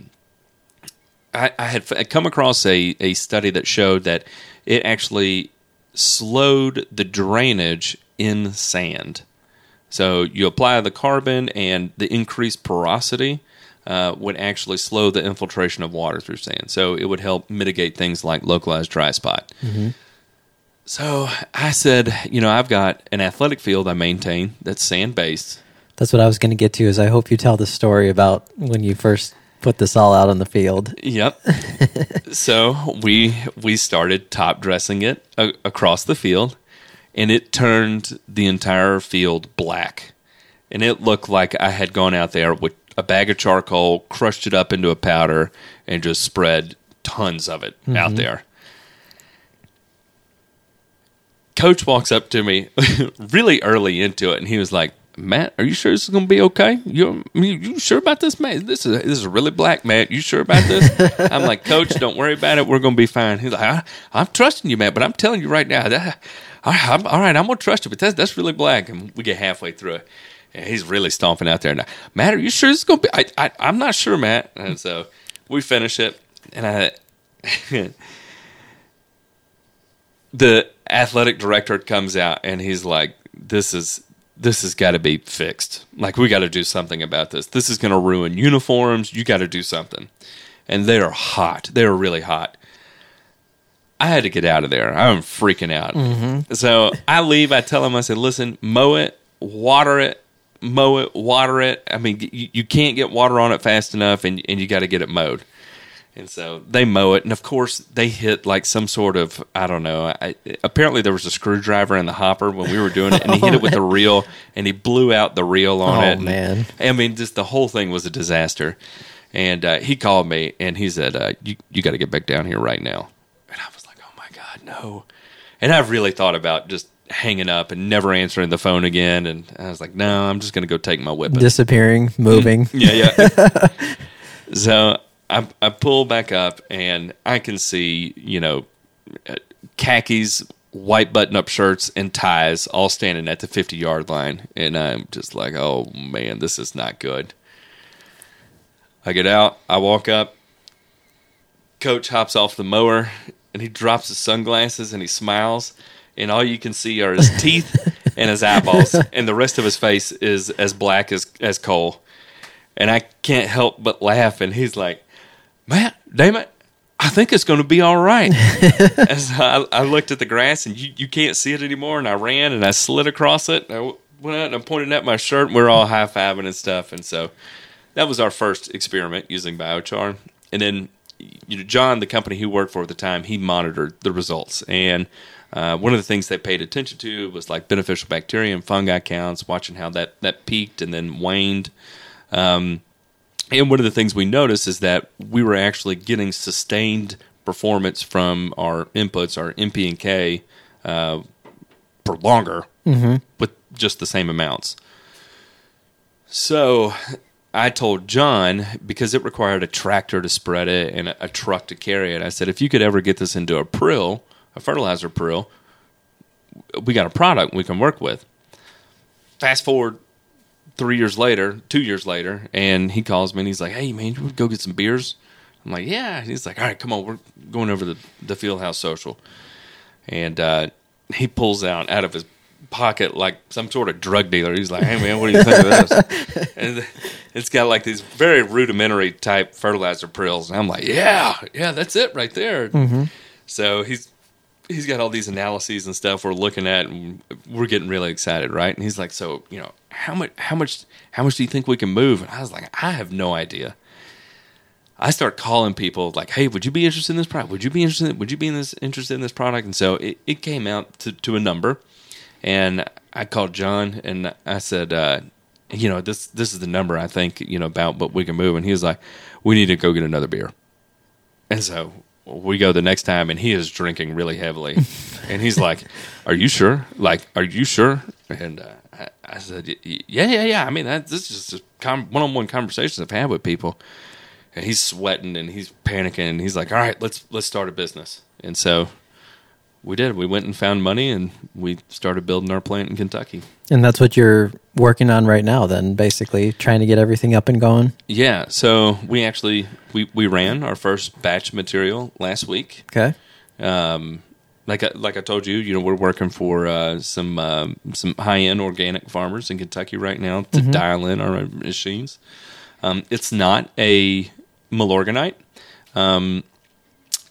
I had come across a study that showed that it actually slowed the drainage in sand. So you apply the carbon, and the increased porosity would actually slow the infiltration of water through sand. So it would help mitigate things like localized dry spot. Mm-hmm. So I said, I've got an athletic field I maintain that's sand-based. That's what I was going to get to, is I hope you tell the story about when you first put this all out on the field. Yep. So we started top dressing it across the field, and it turned the entire field black. And it looked like I had gone out there with a bag of charcoal, crushed it up into a powder, and just spread tons of it out there. Coach walks up to me really early into it, and he was like, "Matt, are you sure this is going to be okay? You sure about this, man? This is really black, Matt. You sure about this?" I'm like, "Coach, don't worry about it. We're going to be fine." He's like, "I'm trusting you, Matt, but I'm telling you right now, all right, I'm going to trust you, but that's really black." And we get halfway through it, and he's really stomping out there. Now, "Matt, are you sure this is going to be?" I'm not sure, Matt. And so we finish it, and the athletic director comes out, and he's like, this has got to be fixed. Like, we got to do something about this. This is going to ruin uniforms. You got to do something. And they are hot. They are really hot. I had to get out of there. I'm freaking out. So I leave. I tell him, I said, "Listen, mow it, water it, mow it, water it. I mean, you can't get water on it fast enough, and you got to get it mowed." And so they mow it, and of course they hit like some sort of, I don't know. Apparently there was a screwdriver in the hopper when we were doing it, and he hit it with the reel, and he blew out the reel on it. Oh, man. I mean, just the whole thing was a disaster. And he called me, and he said, you got to get back down here right now. And I was like, oh, my God, no. And I've really thought about just hanging up and never answering the phone again. And I was like, no, I'm just going to go take my whipping. Disappearing, moving. Yeah. So I pull back up, and I can see, khakis, white button-up shirts, and ties all standing at the 50-yard line. And I'm just like, oh, man, this is not good. I get out. I walk up. Coach hops off the mower, and he drops his sunglasses, and he smiles. And all you can see are his teeth and his eyeballs. And the rest of his face is as black as coal. And I can't help but laugh. And he's like, "Matt, damn it, I think it's going to be all right." As I looked at the grass, and you can't see it anymore, and I ran, and I slid across it. I went out, and I pointed at my shirt, and we were all high-fiving and stuff. And so that was our first experiment using biochar. And then John, the company he worked for at the time, he monitored the results. And one of the things they paid attention to was like beneficial bacteria and fungi counts, watching how that peaked and then waned. And one of the things we noticed is that we were actually getting sustained performance from our inputs, our NP and K, for longer with just the same amounts. So I told John, because it required a tractor to spread it and a truck to carry it, I said, if you could ever get this into a prill, a fertilizer prill, we got a product we can work with. Fast forward 2 years later, and he calls me and he's like, "Hey, man, you want to go get some beers?" I'm like, "Yeah." He's like, "All right, come on, we're going over to the Fieldhouse Social." And he pulls out of his pocket like some sort of drug dealer. He's like, "Hey, man, what do you think of this?" And it's got like these very rudimentary type fertilizer prills. And I'm like, yeah, that's it right there. So he's got all these analyses and stuff we're looking at, and we're getting really excited, right? And he's like, "So, how much do you think we can move?" And I was like, "I have no idea." I start calling people like, "Hey, would you be interested in this product? Would you be interested in this product?" And so it came out to a number, and I called John and I said, this is the number I think, about what we can move. And he was like, "We need to go get another beer." And so we go the next time, and he is drinking really heavily. And he's like, Are you sure? And I said, yeah. I mean, this is just one-on-one conversations I've had with people. And he's sweating, and he's panicking, and he's like, all right, let's start a business. And so we did. We went and found money, and we started building our plant in Kentucky. And that's what you're working on right now then, basically, trying to get everything up and going? Yeah. So we actually, we ran our first batch material last week. Okay. Like I told you, we're working for some high-end organic farmers in Kentucky right now to dial in our machines. It's not a Milorganite.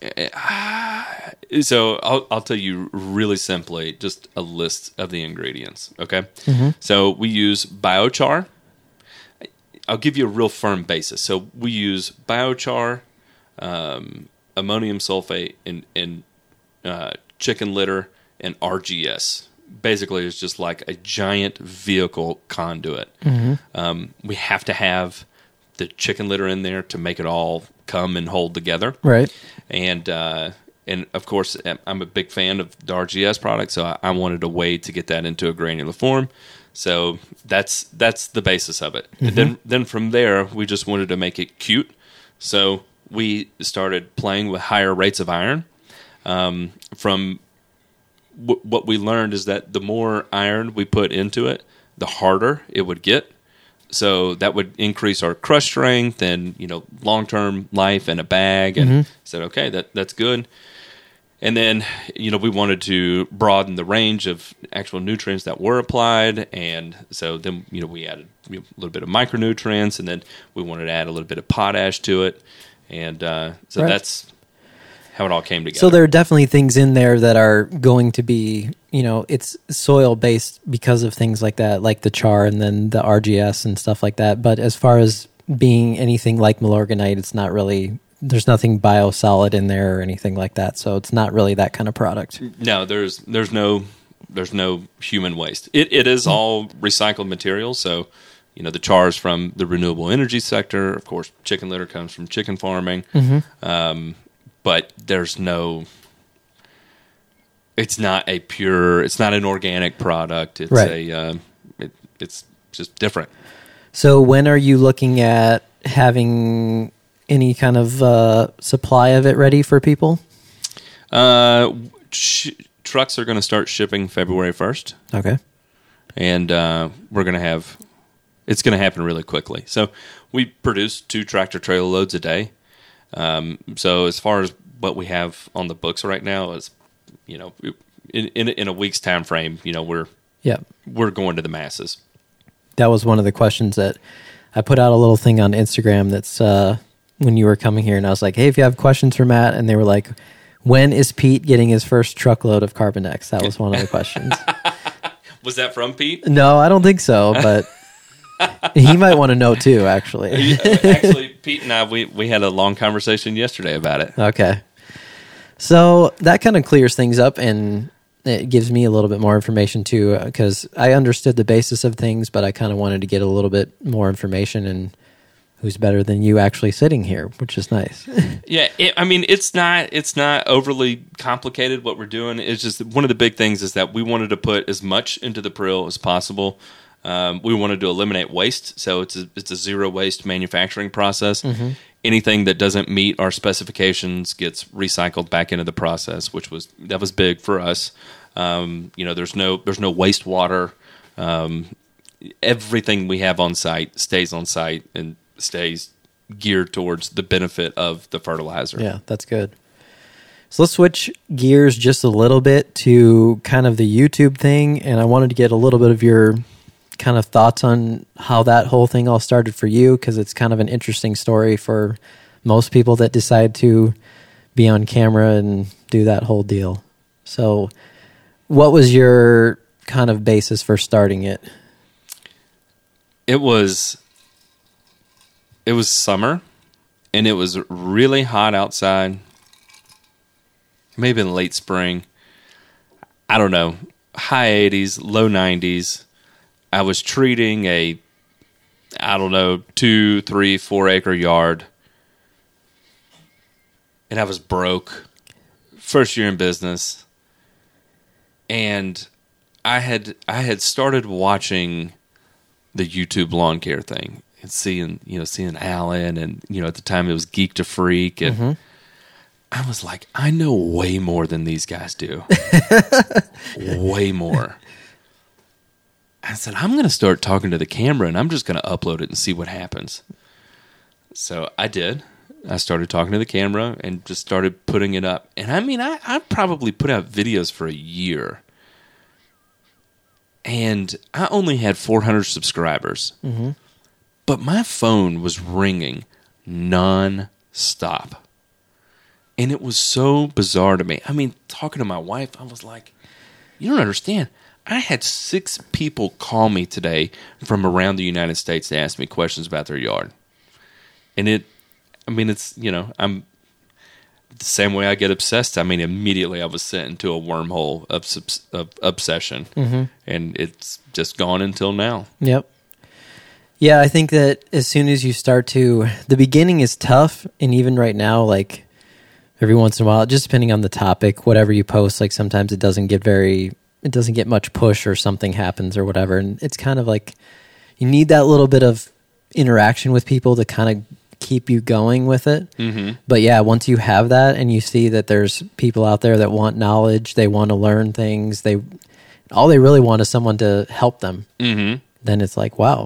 So I'll tell you really simply, just a list of the ingredients. Okay, so we use biochar. I'll give you a real firm basis. So we use biochar, ammonium sulfate, and chicken litter, and RGS. Basically, it's just like a giant vehicle conduit. We have to have the chicken litter in there to make it all come and hold together. Right. And of course, I'm a big fan of the RGS product, so I wanted a way to get that into a granular form. So that's the basis of it. And then from there, we just wanted to make it cute. So we started playing with higher rates of iron. From what we learned is that the more iron we put into it, the harder it would get. So that would increase our crush strength and, long-term life in a bag. And said, okay, that's good. And then, we wanted to broaden the range of actual nutrients that were applied. And so then, we added a little bit of micronutrients, and then we wanted to add a little bit of potash to it. And so that's how it all came together. So there are definitely things in there that are going to be, it's soil-based because of things like that, like the char and then the RGS and stuff like that. But as far as being anything like Milorganite, it's not really, there's nothing biosolid in there or anything like that. So it's not really that kind of product. No, there's no human waste. It is all recycled material. So, the char is from the renewable energy sector. Of course, chicken litter comes from chicken farming. But there's no, it's not an organic product. It's right. It's just different. So when are you looking at having any kind of supply of it ready for people? Trucks are going to start shipping February 1st. Okay. And we're going to have, it's going to happen really quickly. So we produce 2 tractor trailer loads a day. So as far as what we have on the books right now is, in a week's time frame, we're going to the masses. That was one of the questions that I put out a little thing on Instagram that's when you were coming here, and I was like, hey, if you have questions for Matt, and they were like, when is Pete getting his first truckload of Carbonex? That was one of the questions. Was that from Pete? No, I don't think so, but he might want to know too, actually. Actually, Pete and I, we had a long conversation yesterday about it. Okay. So that kind of clears things up, and it gives me a little bit more information too, because I understood the basis of things, but I kind of wanted to get a little bit more information, and who's better than you actually sitting here, which is nice. Yeah, it's not overly complicated what we're doing. It's just one of the big things is that we wanted to put as much into the prill as possible. We wanted to eliminate waste, so it's a zero waste manufacturing process. Anything that doesn't meet our specifications gets recycled back into the process, that was big for us. There's no wastewater. Everything we have on site stays on site and stays geared towards the benefit of the fertilizer. Yeah, that's good. So let's switch gears just a little bit to kind of the YouTube thing, and I wanted to get a little bit of your kind of thoughts on how that whole thing all started for you, because it's kind of an interesting story for most people that decide to be on camera and do that whole deal. So what was your kind of basis for starting it? It was summer, and it was really hot outside, maybe in late spring. I don't know, high 80s, low 90s. I was treating a, 2, 3, 4 acre yard, and I was broke. First year in business, and I had started watching the YouTube lawn care thing and seeing Alan, and at the time it was Geek to Freak, and I was like, I know way more than these guys do, way more. I said, I'm going to start talking to the camera, and I'm just going to upload it and see what happens. So I did. I started talking to the camera and just started putting it up. And I probably put out videos for a year. And I only had 400 subscribers. But my phone was ringing non-stop. And it was so bizarre to me. I mean, talking to my wife, I was like, you don't understand. I had 6 people call me today from around the United States to ask me questions about their yard. And it's, I'm the same way I get obsessed. I mean, immediately I was sent into a wormhole of obsession. Mm-hmm. And it's just gone until now. Yep. Yeah, I think that as soon as you start to, the beginning is tough. And even right now, like every once in a while, just depending on the topic, whatever you post, like sometimes it doesn't get much push or something happens or whatever. And it's kind of like you need that little bit of interaction with people to kind of keep you going with it. Mm-hmm. But yeah, once you have that and you see that there's people out there that want knowledge, they want to learn things, all they really want is someone to help them. Mm-hmm. Then it's like, wow,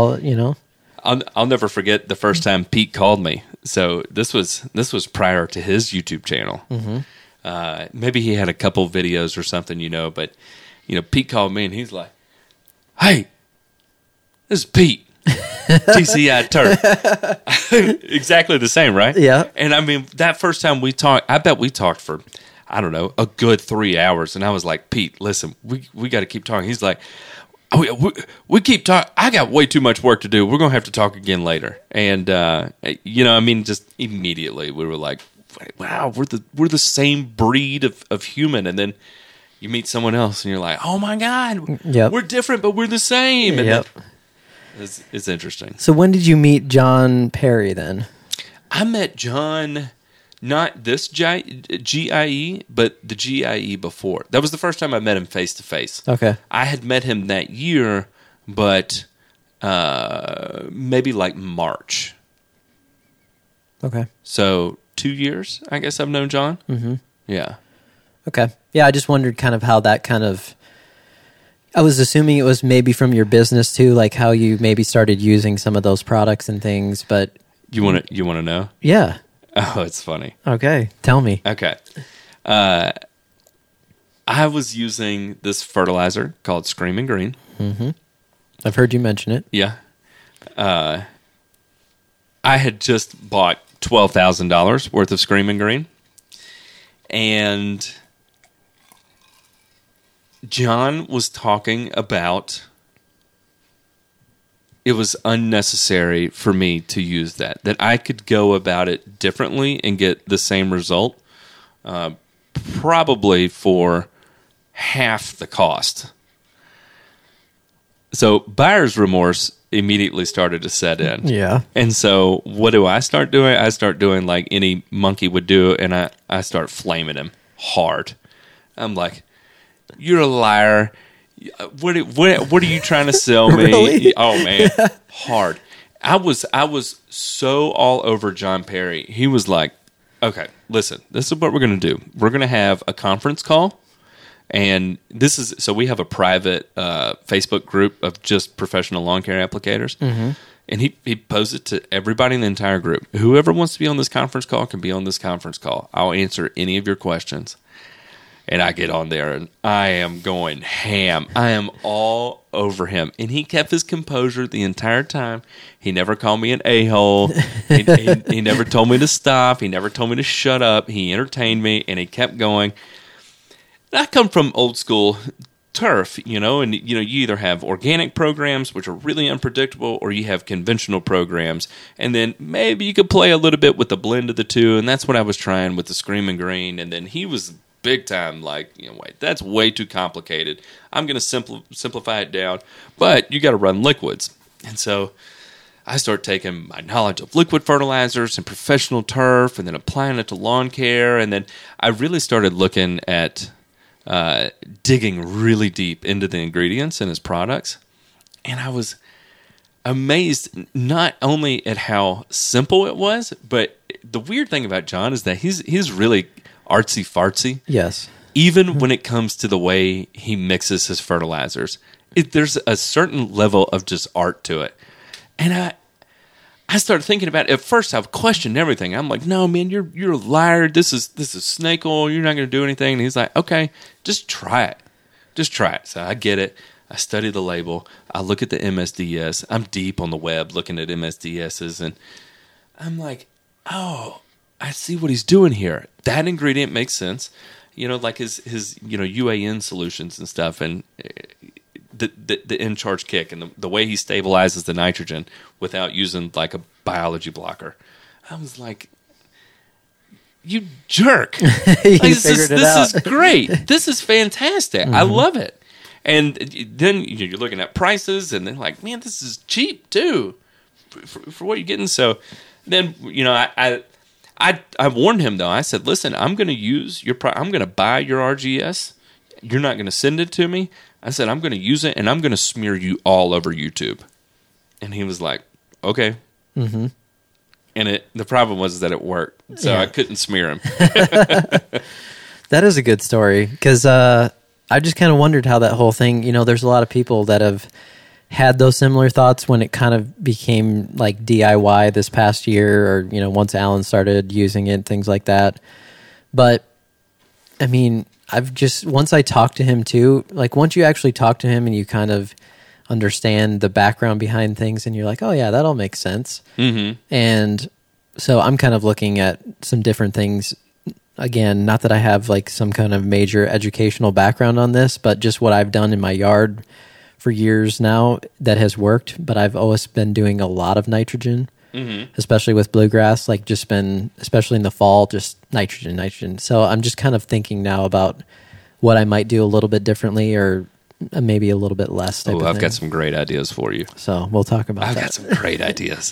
I'll never forget the first time Pete called me. So this was prior to his YouTube channel. Mm-hmm. Maybe he had a couple videos or something, but Pete called me and he's like, "Hey, this is Pete." TCI Turf. Exactly the same, right? Yeah. And I mean, that first time we talked, I bet we talked for, I don't know, a good 3 hours. And I was like, "Pete, listen, we got to keep talking." He's like, we keep talking. I got way too much work to do. We're going to have to talk again later. And, just immediately we were like, wow, we're the same breed of human. And then you meet someone else and you're like, oh my God, yep. We're different, but we're the same. And yep. It's interesting. So when did you meet John Perry then? I met John, not this GIE, but the GIE before. That was the first time I met him face to face. Okay. I had met him that year, but maybe like March. Okay. So 2 years, I guess I've known John. Mm-hmm. Yeah. Okay. Yeah, I just wondered kind of how that kind of... I was assuming it was maybe from your business too, like how you maybe started using some of those products and things, but... You want to know? Yeah. Oh, it's funny. Okay. Tell me. Okay. I was using this fertilizer called Screaming Green. Mm-hmm. I've heard you mention it. Yeah. I had just bought $12,000 worth of Screaming Green. And John was talking about it was unnecessary for me to use that I could go about it differently and get the same result, probably for half the cost. So buyer's remorse immediately started to set in. Yeah. And so what do I start doing? I start doing like any monkey would do, and I start flaming him hard. I'm like, "You're a liar. What are you trying to sell me?" Really? Oh man, hard. I was so all over John Perry. He was like, "Okay, listen, this is what we're going to do. We're going to have a conference call, and so we have a private Facebook group of just professional lawn care applicators." Mm-hmm. And he posed it to everybody in the entire group. Whoever wants to be on this conference call can be on this conference call. I'll answer any of your questions. And I get on there, and I am going ham. I am all over him. And he kept his composure the entire time. He never called me an a-hole. He never told me to stop. He never told me to shut up. He entertained me, and he kept going. And I come from old school turf, and you either have organic programs, which are really unpredictable, or you have conventional programs. And then maybe you could play a little bit with the blend of the two, and that's what I was trying with the Screaming Green. And then he was big time, like, wait, that's way too complicated. I'm going to simplify it down, but you got to run liquids. And so I start taking my knowledge of liquid fertilizers and professional turf and then applying it to lawn care. And then I really started looking at digging really deep into the ingredients in his products. And I was amazed not only at how simple it was, but the weird thing about John is that he's really artsy-fartsy. Yes. Even when it comes to the way he mixes his fertilizers. There's a certain level of just art to it. And I started thinking about it. At first, I questioned everything. I'm like, "No, man, you're a liar. This is snake oil. You're not going to do anything." And he's like, "Okay, just try it. Just try it." So I get it. I study the label. I look at the MSDS. I'm deep on the web looking at MSDSs. And I'm like, oh, I see what he's doing here. That ingredient makes sense. Like his UAN solutions and stuff, and the in-charge kick, and the way he stabilizes the nitrogen without using like a biology blocker. I was like, you jerk. This is great. This is fantastic. Mm-hmm. I love it. And then you're looking at prices, and then like, man, this is cheap too for what you're getting. So then, I warned him though. I said, listen, I'm going to use I'm going to buy your RGS. You're not going to send it to me. I said, I'm going to use it, and I'm going to smear you all over YouTube. And he was like, okay. Mm-hmm. And the problem was that it worked, so I couldn't smear him. That is a good story, because I just kind of wondered how that whole thing, there's a lot of people that have had those similar thoughts when it kind of became like DIY this past year, or, once Alan started using it, things like that. But, I mean, once I talked to him too, like once you actually talk to him and you kind of understand the background behind things, and you're like, oh yeah, that all makes sense. Mm-hmm. And so I'm kind of looking at some different things. Again, not that I have like some kind of major educational background on this, but just what I've done in my yard for years now that has worked. But I've always been doing a lot of nitrogen, especially with bluegrass, like just been, especially in the fall, just nitrogen. So I'm just kind of thinking now about what I might do a little bit differently, or maybe a little bit less. I've got some great ideas for you. So we'll talk about that. I've got some great ideas.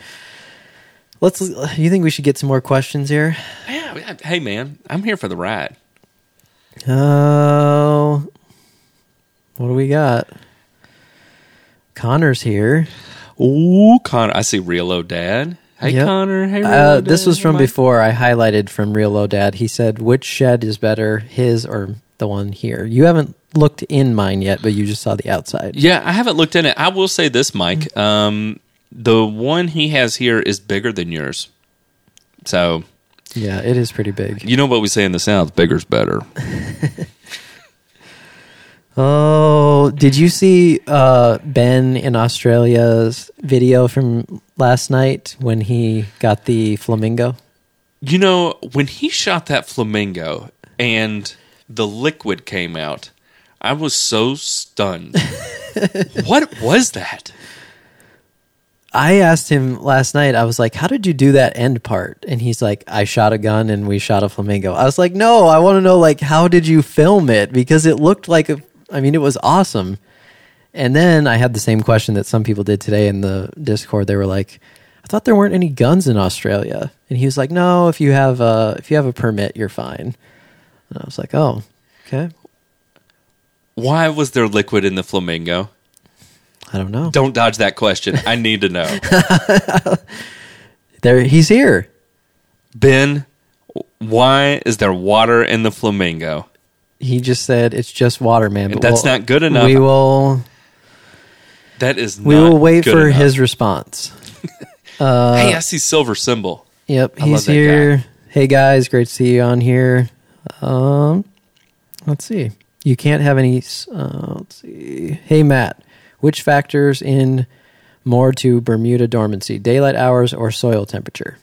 You think we should get some more questions here? Yeah. Hey, man, I'm here for the ride. Oh, what do we got? Connor's here. Ooh, Connor. I see Real O Dad. Hey, yep. Connor. Hey, Real O Dad. This was from before. I highlighted from Real O Dad. He said, which shed is better, his or the one here? You haven't looked in mine yet, but you just saw the outside. Yeah, I haven't looked in it. I will say this, Mike. The one he has here is bigger than yours. So, yeah, it is pretty big. You know what we say in the South, bigger's better. Oh, did you see Ben in Australia's video from last night when he got the flamingo? When he shot that flamingo and the liquid came out, I was so stunned. What was that? I asked him last night, I was like, how did you do that end part? And he's like, I shot a gun and we shot a flamingo. I was like, no, I want to know, like, how did you film it? Because it looked like, it was awesome. And then I had the same question that some people did today in the Discord. They were like, I thought there weren't any guns in Australia. And he was like, no, if you have a permit, you're fine. And I was like, oh, okay. Why was there liquid in the flamingo? I don't know. Don't dodge that question. I need to know. He's here. Ben, why is there water in the flamingo? He just said it's just water, man. But that's not good enough. We will. That is not We will wait for enough. his response. Hey, I see Silver Symbol. Yep, he's here. Guy. Hey guys, great to see you on here. Let's see. You can't have any. Let's see. Hey Matt, which factors in more to Bermuda dormancy, daylight hours or soil temperature?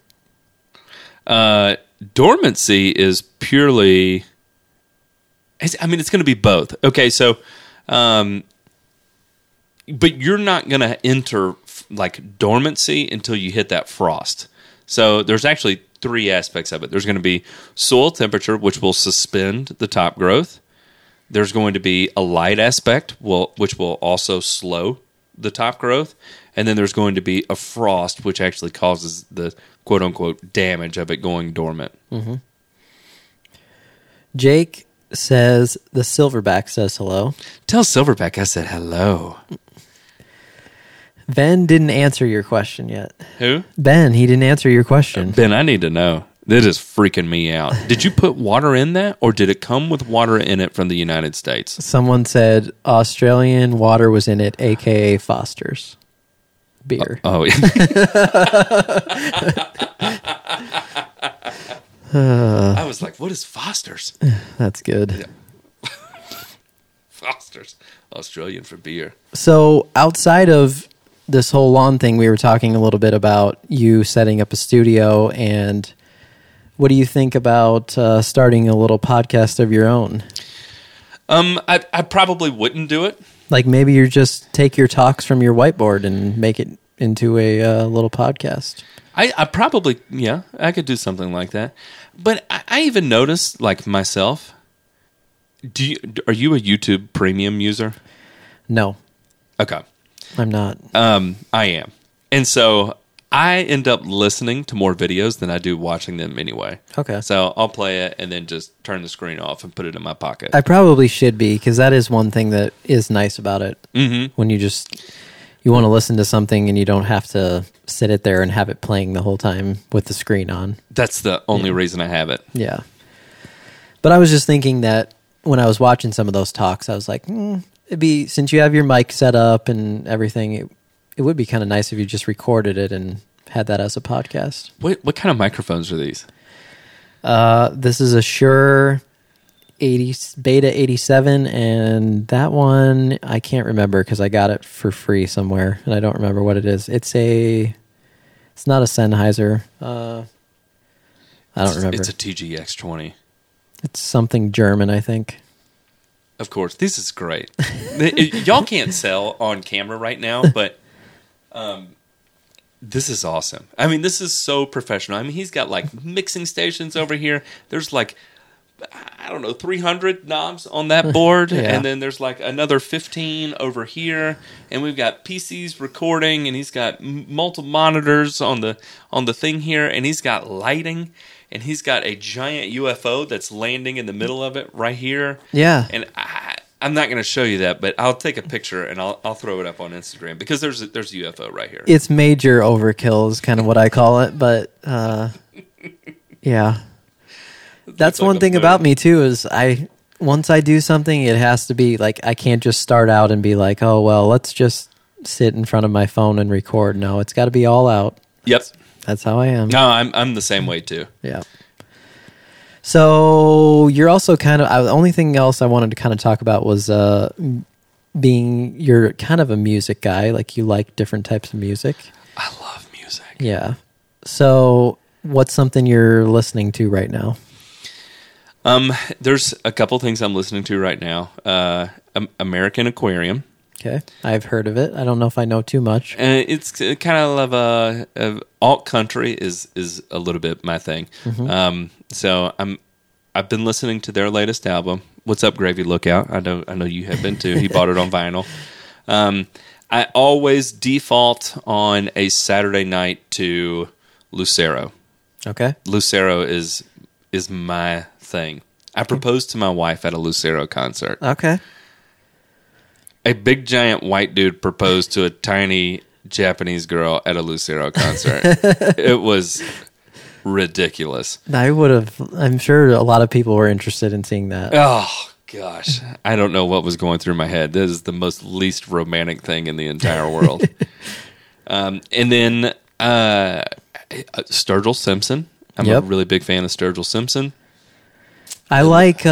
Dormancy is purely. It's going to be both. Okay, so, but you're not going to enter like dormancy until you hit that frost. So there's actually three aspects of it. There's going to be soil temperature, which will suspend the top growth. There's going to be a light aspect, which will also slow the top growth. And then there's going to be a frost, which actually causes the quote-unquote damage of it going dormant. Mm-hmm. Jake says the Silverback says hello. Tell Silverback I said hello. Ben didn't answer your question yet. Who? Ben, he didn't answer your question. Ben, I need to know. This is freaking me out. Did you put water in that, or did it come with water in it from the United States? Someone said Australian water was in it, a.k.a. Foster's beer. Oh, yeah. I was like, what is Foster's? That's good. Yeah. Foster's. Australian for beer. So outside of this whole lawn thing, we were talking a little bit about you setting up a studio and What do you think about starting a little podcast of your own? I probably wouldn't do it. Like maybe you just take your talks from your whiteboard and make it into a little podcast. I probably, I could do something like that. But I even noticed, like myself, are you a YouTube Premium user? No. Okay. I'm not. I am. And so I end up listening to more videos than I do watching them anyway. Okay. So I'll play it and then just turn the screen off and put it in my pocket. I probably should be, because that is one thing that is nice about it. Mm-hmm. When you want to listen to something and you don't have to sit it there and have it playing the whole time with the screen on. That's the only reason I have it. Yeah. But I was just thinking that when I was watching some of those talks, I was like, it'd be, since you have your mic set up and everything, it would be kind of nice if you just recorded it and had that as a podcast. What kind of microphones are these? This is a Shure Beta 87, and that one I can't remember because I got it for free somewhere, and I don't remember what it is. It's not a Sennheiser. I don't remember. It's a TGX20. It's something German, I think. Of course, this is great. Y'all can't sell on camera right now, but this is awesome. I mean, this is so professional. I mean, he's got like mixing stations over here. There's like, I don't know, 300 knobs on that board, Yeah. and then there's like another 15 over here, and we've got PCs recording, and he's got multiple monitors on the thing here, and he's got lighting, and he's got a giant UFO that's landing in the middle of it right here. Yeah. And I'm not going to show you that, but I'll take a picture and I'll throw it up on Instagram because there's a UFO right here. It's major overkill is kind of what I call it, but yeah. That's like one a thing moon. about me too is once I do something, it has to be like, I can't just start out and be like, oh, well, let's just sit in front of my phone and record. No, it's got to be all out. Yep. That's how I am. No, I'm the same way too. Yeah. So you're also kind of, the only thing else I wanted to kind of talk about was you're kind of a music guy. Like you like different types of music. I love music. Yeah. So what's something you're listening to right now? There's a couple things I'm listening to right now. American Aquarium. Okay. I've heard of it. I don't know if I know too much. It's kind of a alt country is a little bit my thing. Mm-hmm. So I've been listening to their latest album. What's Up, Gravy Lookout? I know you have been too. He bought it on vinyl. I always default on a Saturday night to Lucero. Okay. Lucero is my thing. I proposed to my wife at a Lucero concert. Okay. A big giant white dude proposed to a tiny Japanese girl at a Lucero concert. It was ridiculous. I'm sure a lot of people were interested in seeing that. Oh, gosh. I don't know what was going through my head. This is the most least romantic thing in the entire world. And then Sturgill Simpson. I'm a really big fan of Sturgill Simpson. I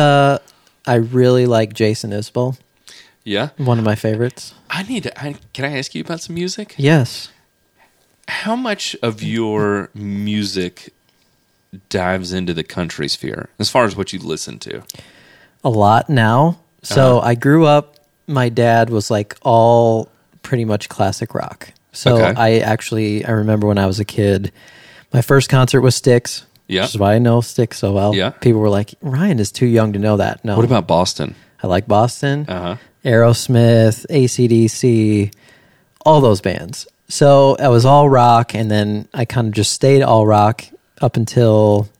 really like Jason Isbell. Yeah. One of my favorites. Can I ask you about some music? Yes. How much of your music dives into the country sphere as far as what you listen to? A lot now. So I grew up, my dad was like all pretty much classic rock. So Okay. I remember when I was a kid, my first concert was Styx. Yeah. Which is why I know Styx so well. Yeah. People were like, Ryan is too young to know that. No. What about Boston? I like Boston, Uh-huh. Aerosmith, AC/DC, all those bands. So I was all rock, and then I kind of just stayed all rock up until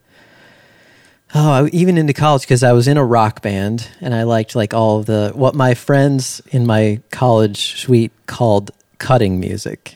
even into college, because I was in a rock band, and I liked like all of what my friends in my college suite called cutting music.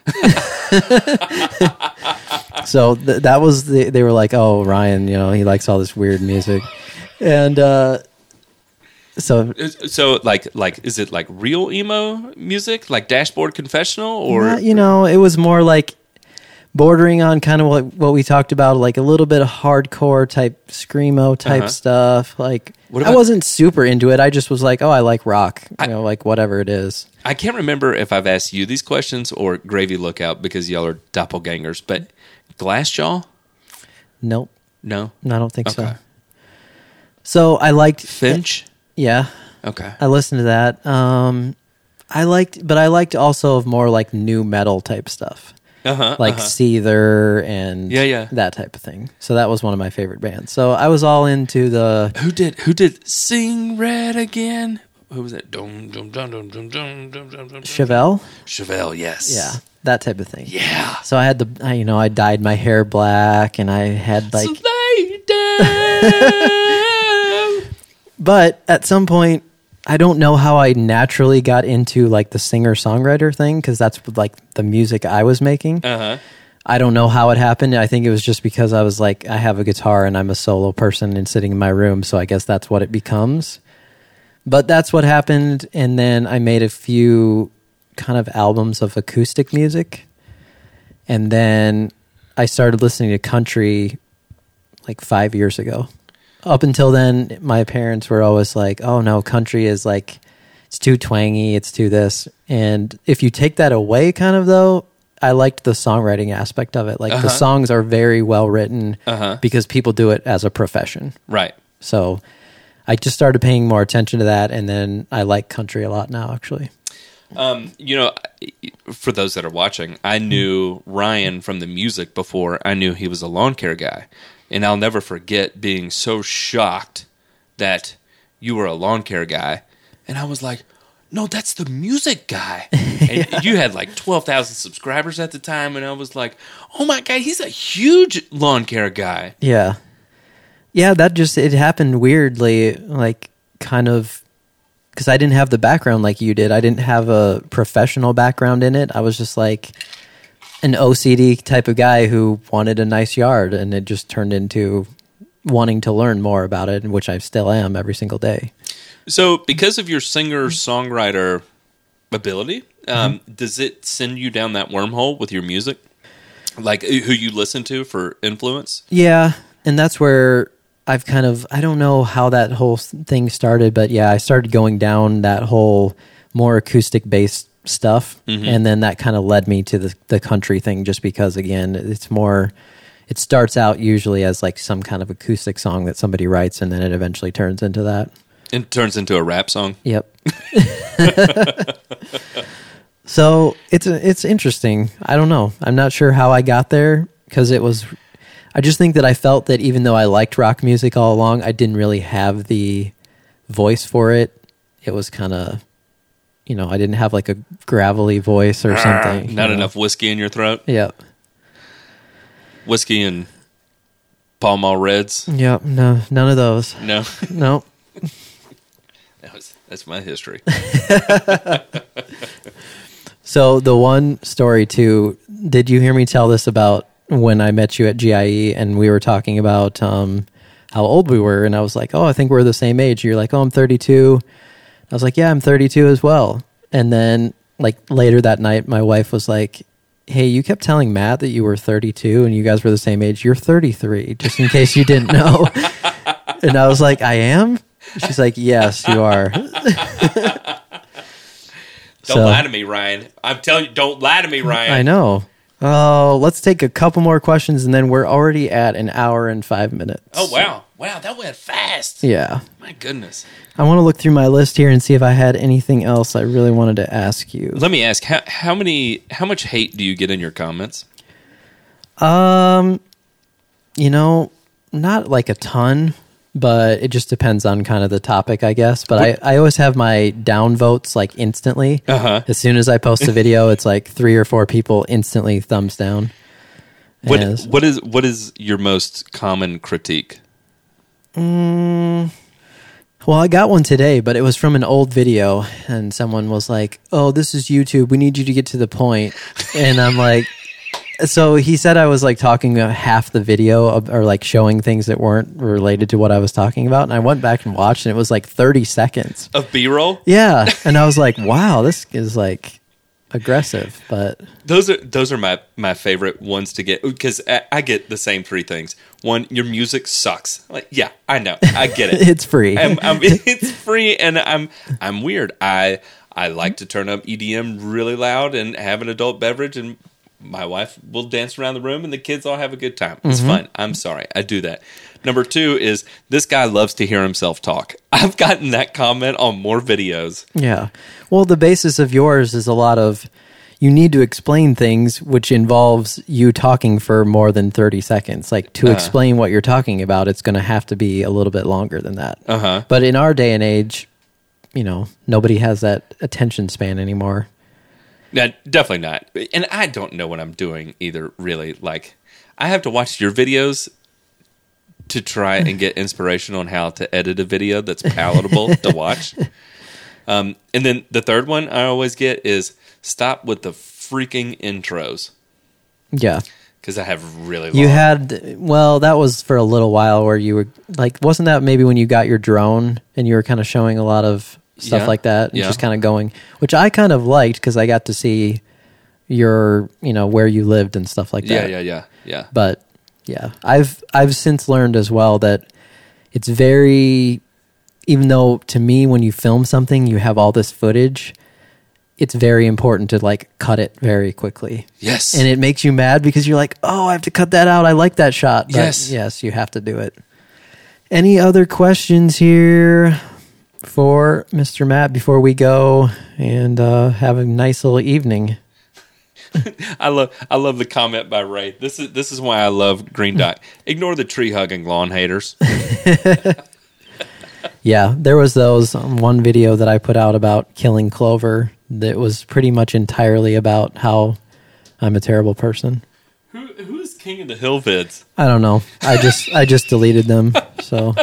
So that was they were like, oh, Ryan, he likes all this weird music, and so like is it like real emo music, like Dashboard Confessional, or it was more like bordering on kind of what we talked about, like a little bit of hardcore type screamo type stuff. Like I wasn't super into it. I just was like, oh, I like rock, like whatever it is. I can't remember if I've asked you these questions or Gravy Lookout because y'all are doppelgangers, but Glassjaw? Nope. No? I don't think Okay. so. So I liked Finch? Yeah, Okay. I listened to that. I liked also of more like new metal type stuff, like Seether and Yeah. that type of thing. So that was one of my favorite bands. So I was all into the Who did Sing Red again? Who was that? Dum, dum, dum, dum, dum, dum, dum, dum, dum. Chevelle. Chevelle, yes. Yeah, that type of thing. Yeah. So I had I dyed my hair black, and I had like. Slay down. But at some point, I don't know how I naturally got into like the singer-songwriter thing, because that's like the music I was making. I don't know how it happened. I think it was just because I was like, I have a guitar and I'm a solo person and sitting in my room, so I guess that's what it becomes. But that's what happened, and then I made a few kind of albums of acoustic music, and then I started listening to country like 5 years ago. Up until then, my parents were always like, oh no, country is like, it's too twangy, it's too this. And if you take that away kind of though, I liked the songwriting aspect of it. Like the songs are very well written because people do it as a profession. Right. So I just started paying more attention to that, and then I like country a lot now, actually. For those that are watching, I knew Ryan from the music before I knew he was a lawn care guy. And I'll never forget being so shocked that you were a lawn care guy. And I was like, no, that's the music guy. And you had like 12,000 subscribers at the time. And I was like, oh my God, he's a huge lawn care guy. Yeah. Yeah, it happened weirdly, like kind of, because I didn't have the background like you did. I didn't have a professional background in it. I was just like an OCD type of guy who wanted a nice yard, and it just turned into wanting to learn more about it, which I still am every single day. So because of your singer-songwriter ability, does it send you down that wormhole with your music? Like who you listen to for influence? Yeah, and that's where I've kind of, I don't know how that whole thing started, but yeah, I started going down that whole more acoustic-based stuff, and then that kind of led me to the country thing, just because, again, it's more, it starts out usually as like some kind of acoustic song that somebody writes, and then it eventually turns into that. It turns into a rap song? Yep. So it's interesting. I don't know. I'm not sure how I got there, because I just think that I felt that even though I liked rock music all along, I didn't really have the voice for it. It was kind of, I didn't have like a gravelly voice or something. Not enough whiskey in your throat? Yep. Whiskey and Pall Mall Reds? Yep. No, none of those. No? No. That's my history. So the one story too, did you hear me tell this about when I met you at GIE and we were talking about how old we were, and I was like, oh, I think we're the same age. You're like, oh, I'm 32. I was like, yeah, I'm 32 as well. And then like later that night, my wife was like, hey, you kept telling Matt that you were 32 and you guys were the same age. You're 33, just in case you didn't know. And I was like, I am? She's like, yes, you are. Don't lie to me, Ryan. I'm telling you, don't lie to me, Ryan. I know. Oh, let's take a couple more questions, and then we're already at an hour and 5 minutes. Oh, wow. Wow, that went fast. Yeah. My goodness. I want to look through my list here and see if I had anything else I really wanted to ask you. Let me ask, how much hate do you get in your comments? Not like a ton, but it just depends on kind of the topic, I guess. But I always have my down votes like instantly. As soon as I post a video, it's like 3 or 4 people instantly thumbs down. What is your most common critique? Well, I got one today, but it was from an old video, and someone was like, oh, this is YouTube. We need you to get to the point. And I'm like, so he said I was like talking about half the video or like showing things that weren't related to what I was talking about. And I went back and watched, and it was like 30 seconds. Of B-roll? Yeah. And I was like, wow, this is like aggressive. But those are my favorite ones to get, because I get the same 3 things. One, your music sucks. Like, yeah, I know. I get it. It's free. It's free, and I'm weird. I like to turn up EDM really loud and have an adult beverage and my wife will dance around the room and the kids all have a good time. It's fun. I'm sorry. I do that. Number 2 is this guy loves to hear himself talk. I've gotten that comment on more videos. Yeah. Well, the basis of yours is a lot of you need to explain things, which involves you talking for more than 30 seconds. Like to explain what you're talking about, it's going to have to be a little bit longer than that. But in our day and age, nobody has that attention span anymore. No, definitely not. And I don't know what I'm doing either, really. Like, I have to watch your videos to try and get inspiration on how to edit a video that's palatable to watch. And then the third one I always get is stop with the freaking intros. Yeah. Because I have really long. You had, that was for a little while where you were, like, wasn't that maybe when you got your drone and you were kind of showing a lot of stuff like that and just kind of going, which I kind of liked because I got to see your, where you lived and stuff like that. Yeah. But yeah, I've since learned as well that it's very, even though to me when you film something you have all this footage, it's very important to like cut it very quickly. Yes. And it makes you mad because you're like, oh, I have to cut that out. I like that shot. But yes, you have to do it. Any other questions here for Mr. Matt before we go and have a nice little evening? I love the comment by Ray. This is why I love Green Dot. Ignore the tree hugging lawn haters. Yeah, there was one video that I put out about killing clover that was pretty much entirely about how I'm a terrible person. Who's King of the Hill vids? I don't know. I just deleted them. So,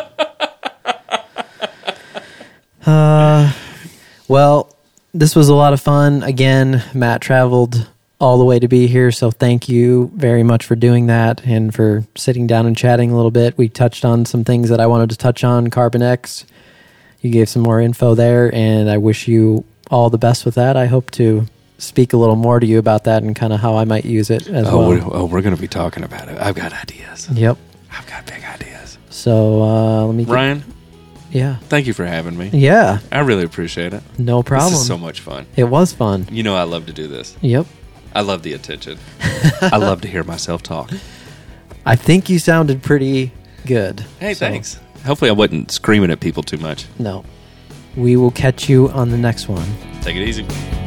well, this was a lot of fun. Again, Matt traveled all the way to be here, so thank you very much for doing that and for sitting down and chatting a little bit. We touched on some things that I wanted to touch on, Carbon X. You gave some more info there, and I wish you all the best with that. I hope to speak a little more to you about that and kind of how I might use it as well. We're going to be talking about it. I've got ideas. Yep. I've got big ideas. So let me Ryan, yeah. Thank you for having me. Yeah. I really appreciate it. No problem. This is so much fun. It was fun. You know I love to do this. Yep. I love the attention. I love to hear myself talk. I think you sounded pretty good. Hey, thanks. Hopefully I wasn't screaming at people too much. No. We will catch you on the next one. Take it easy.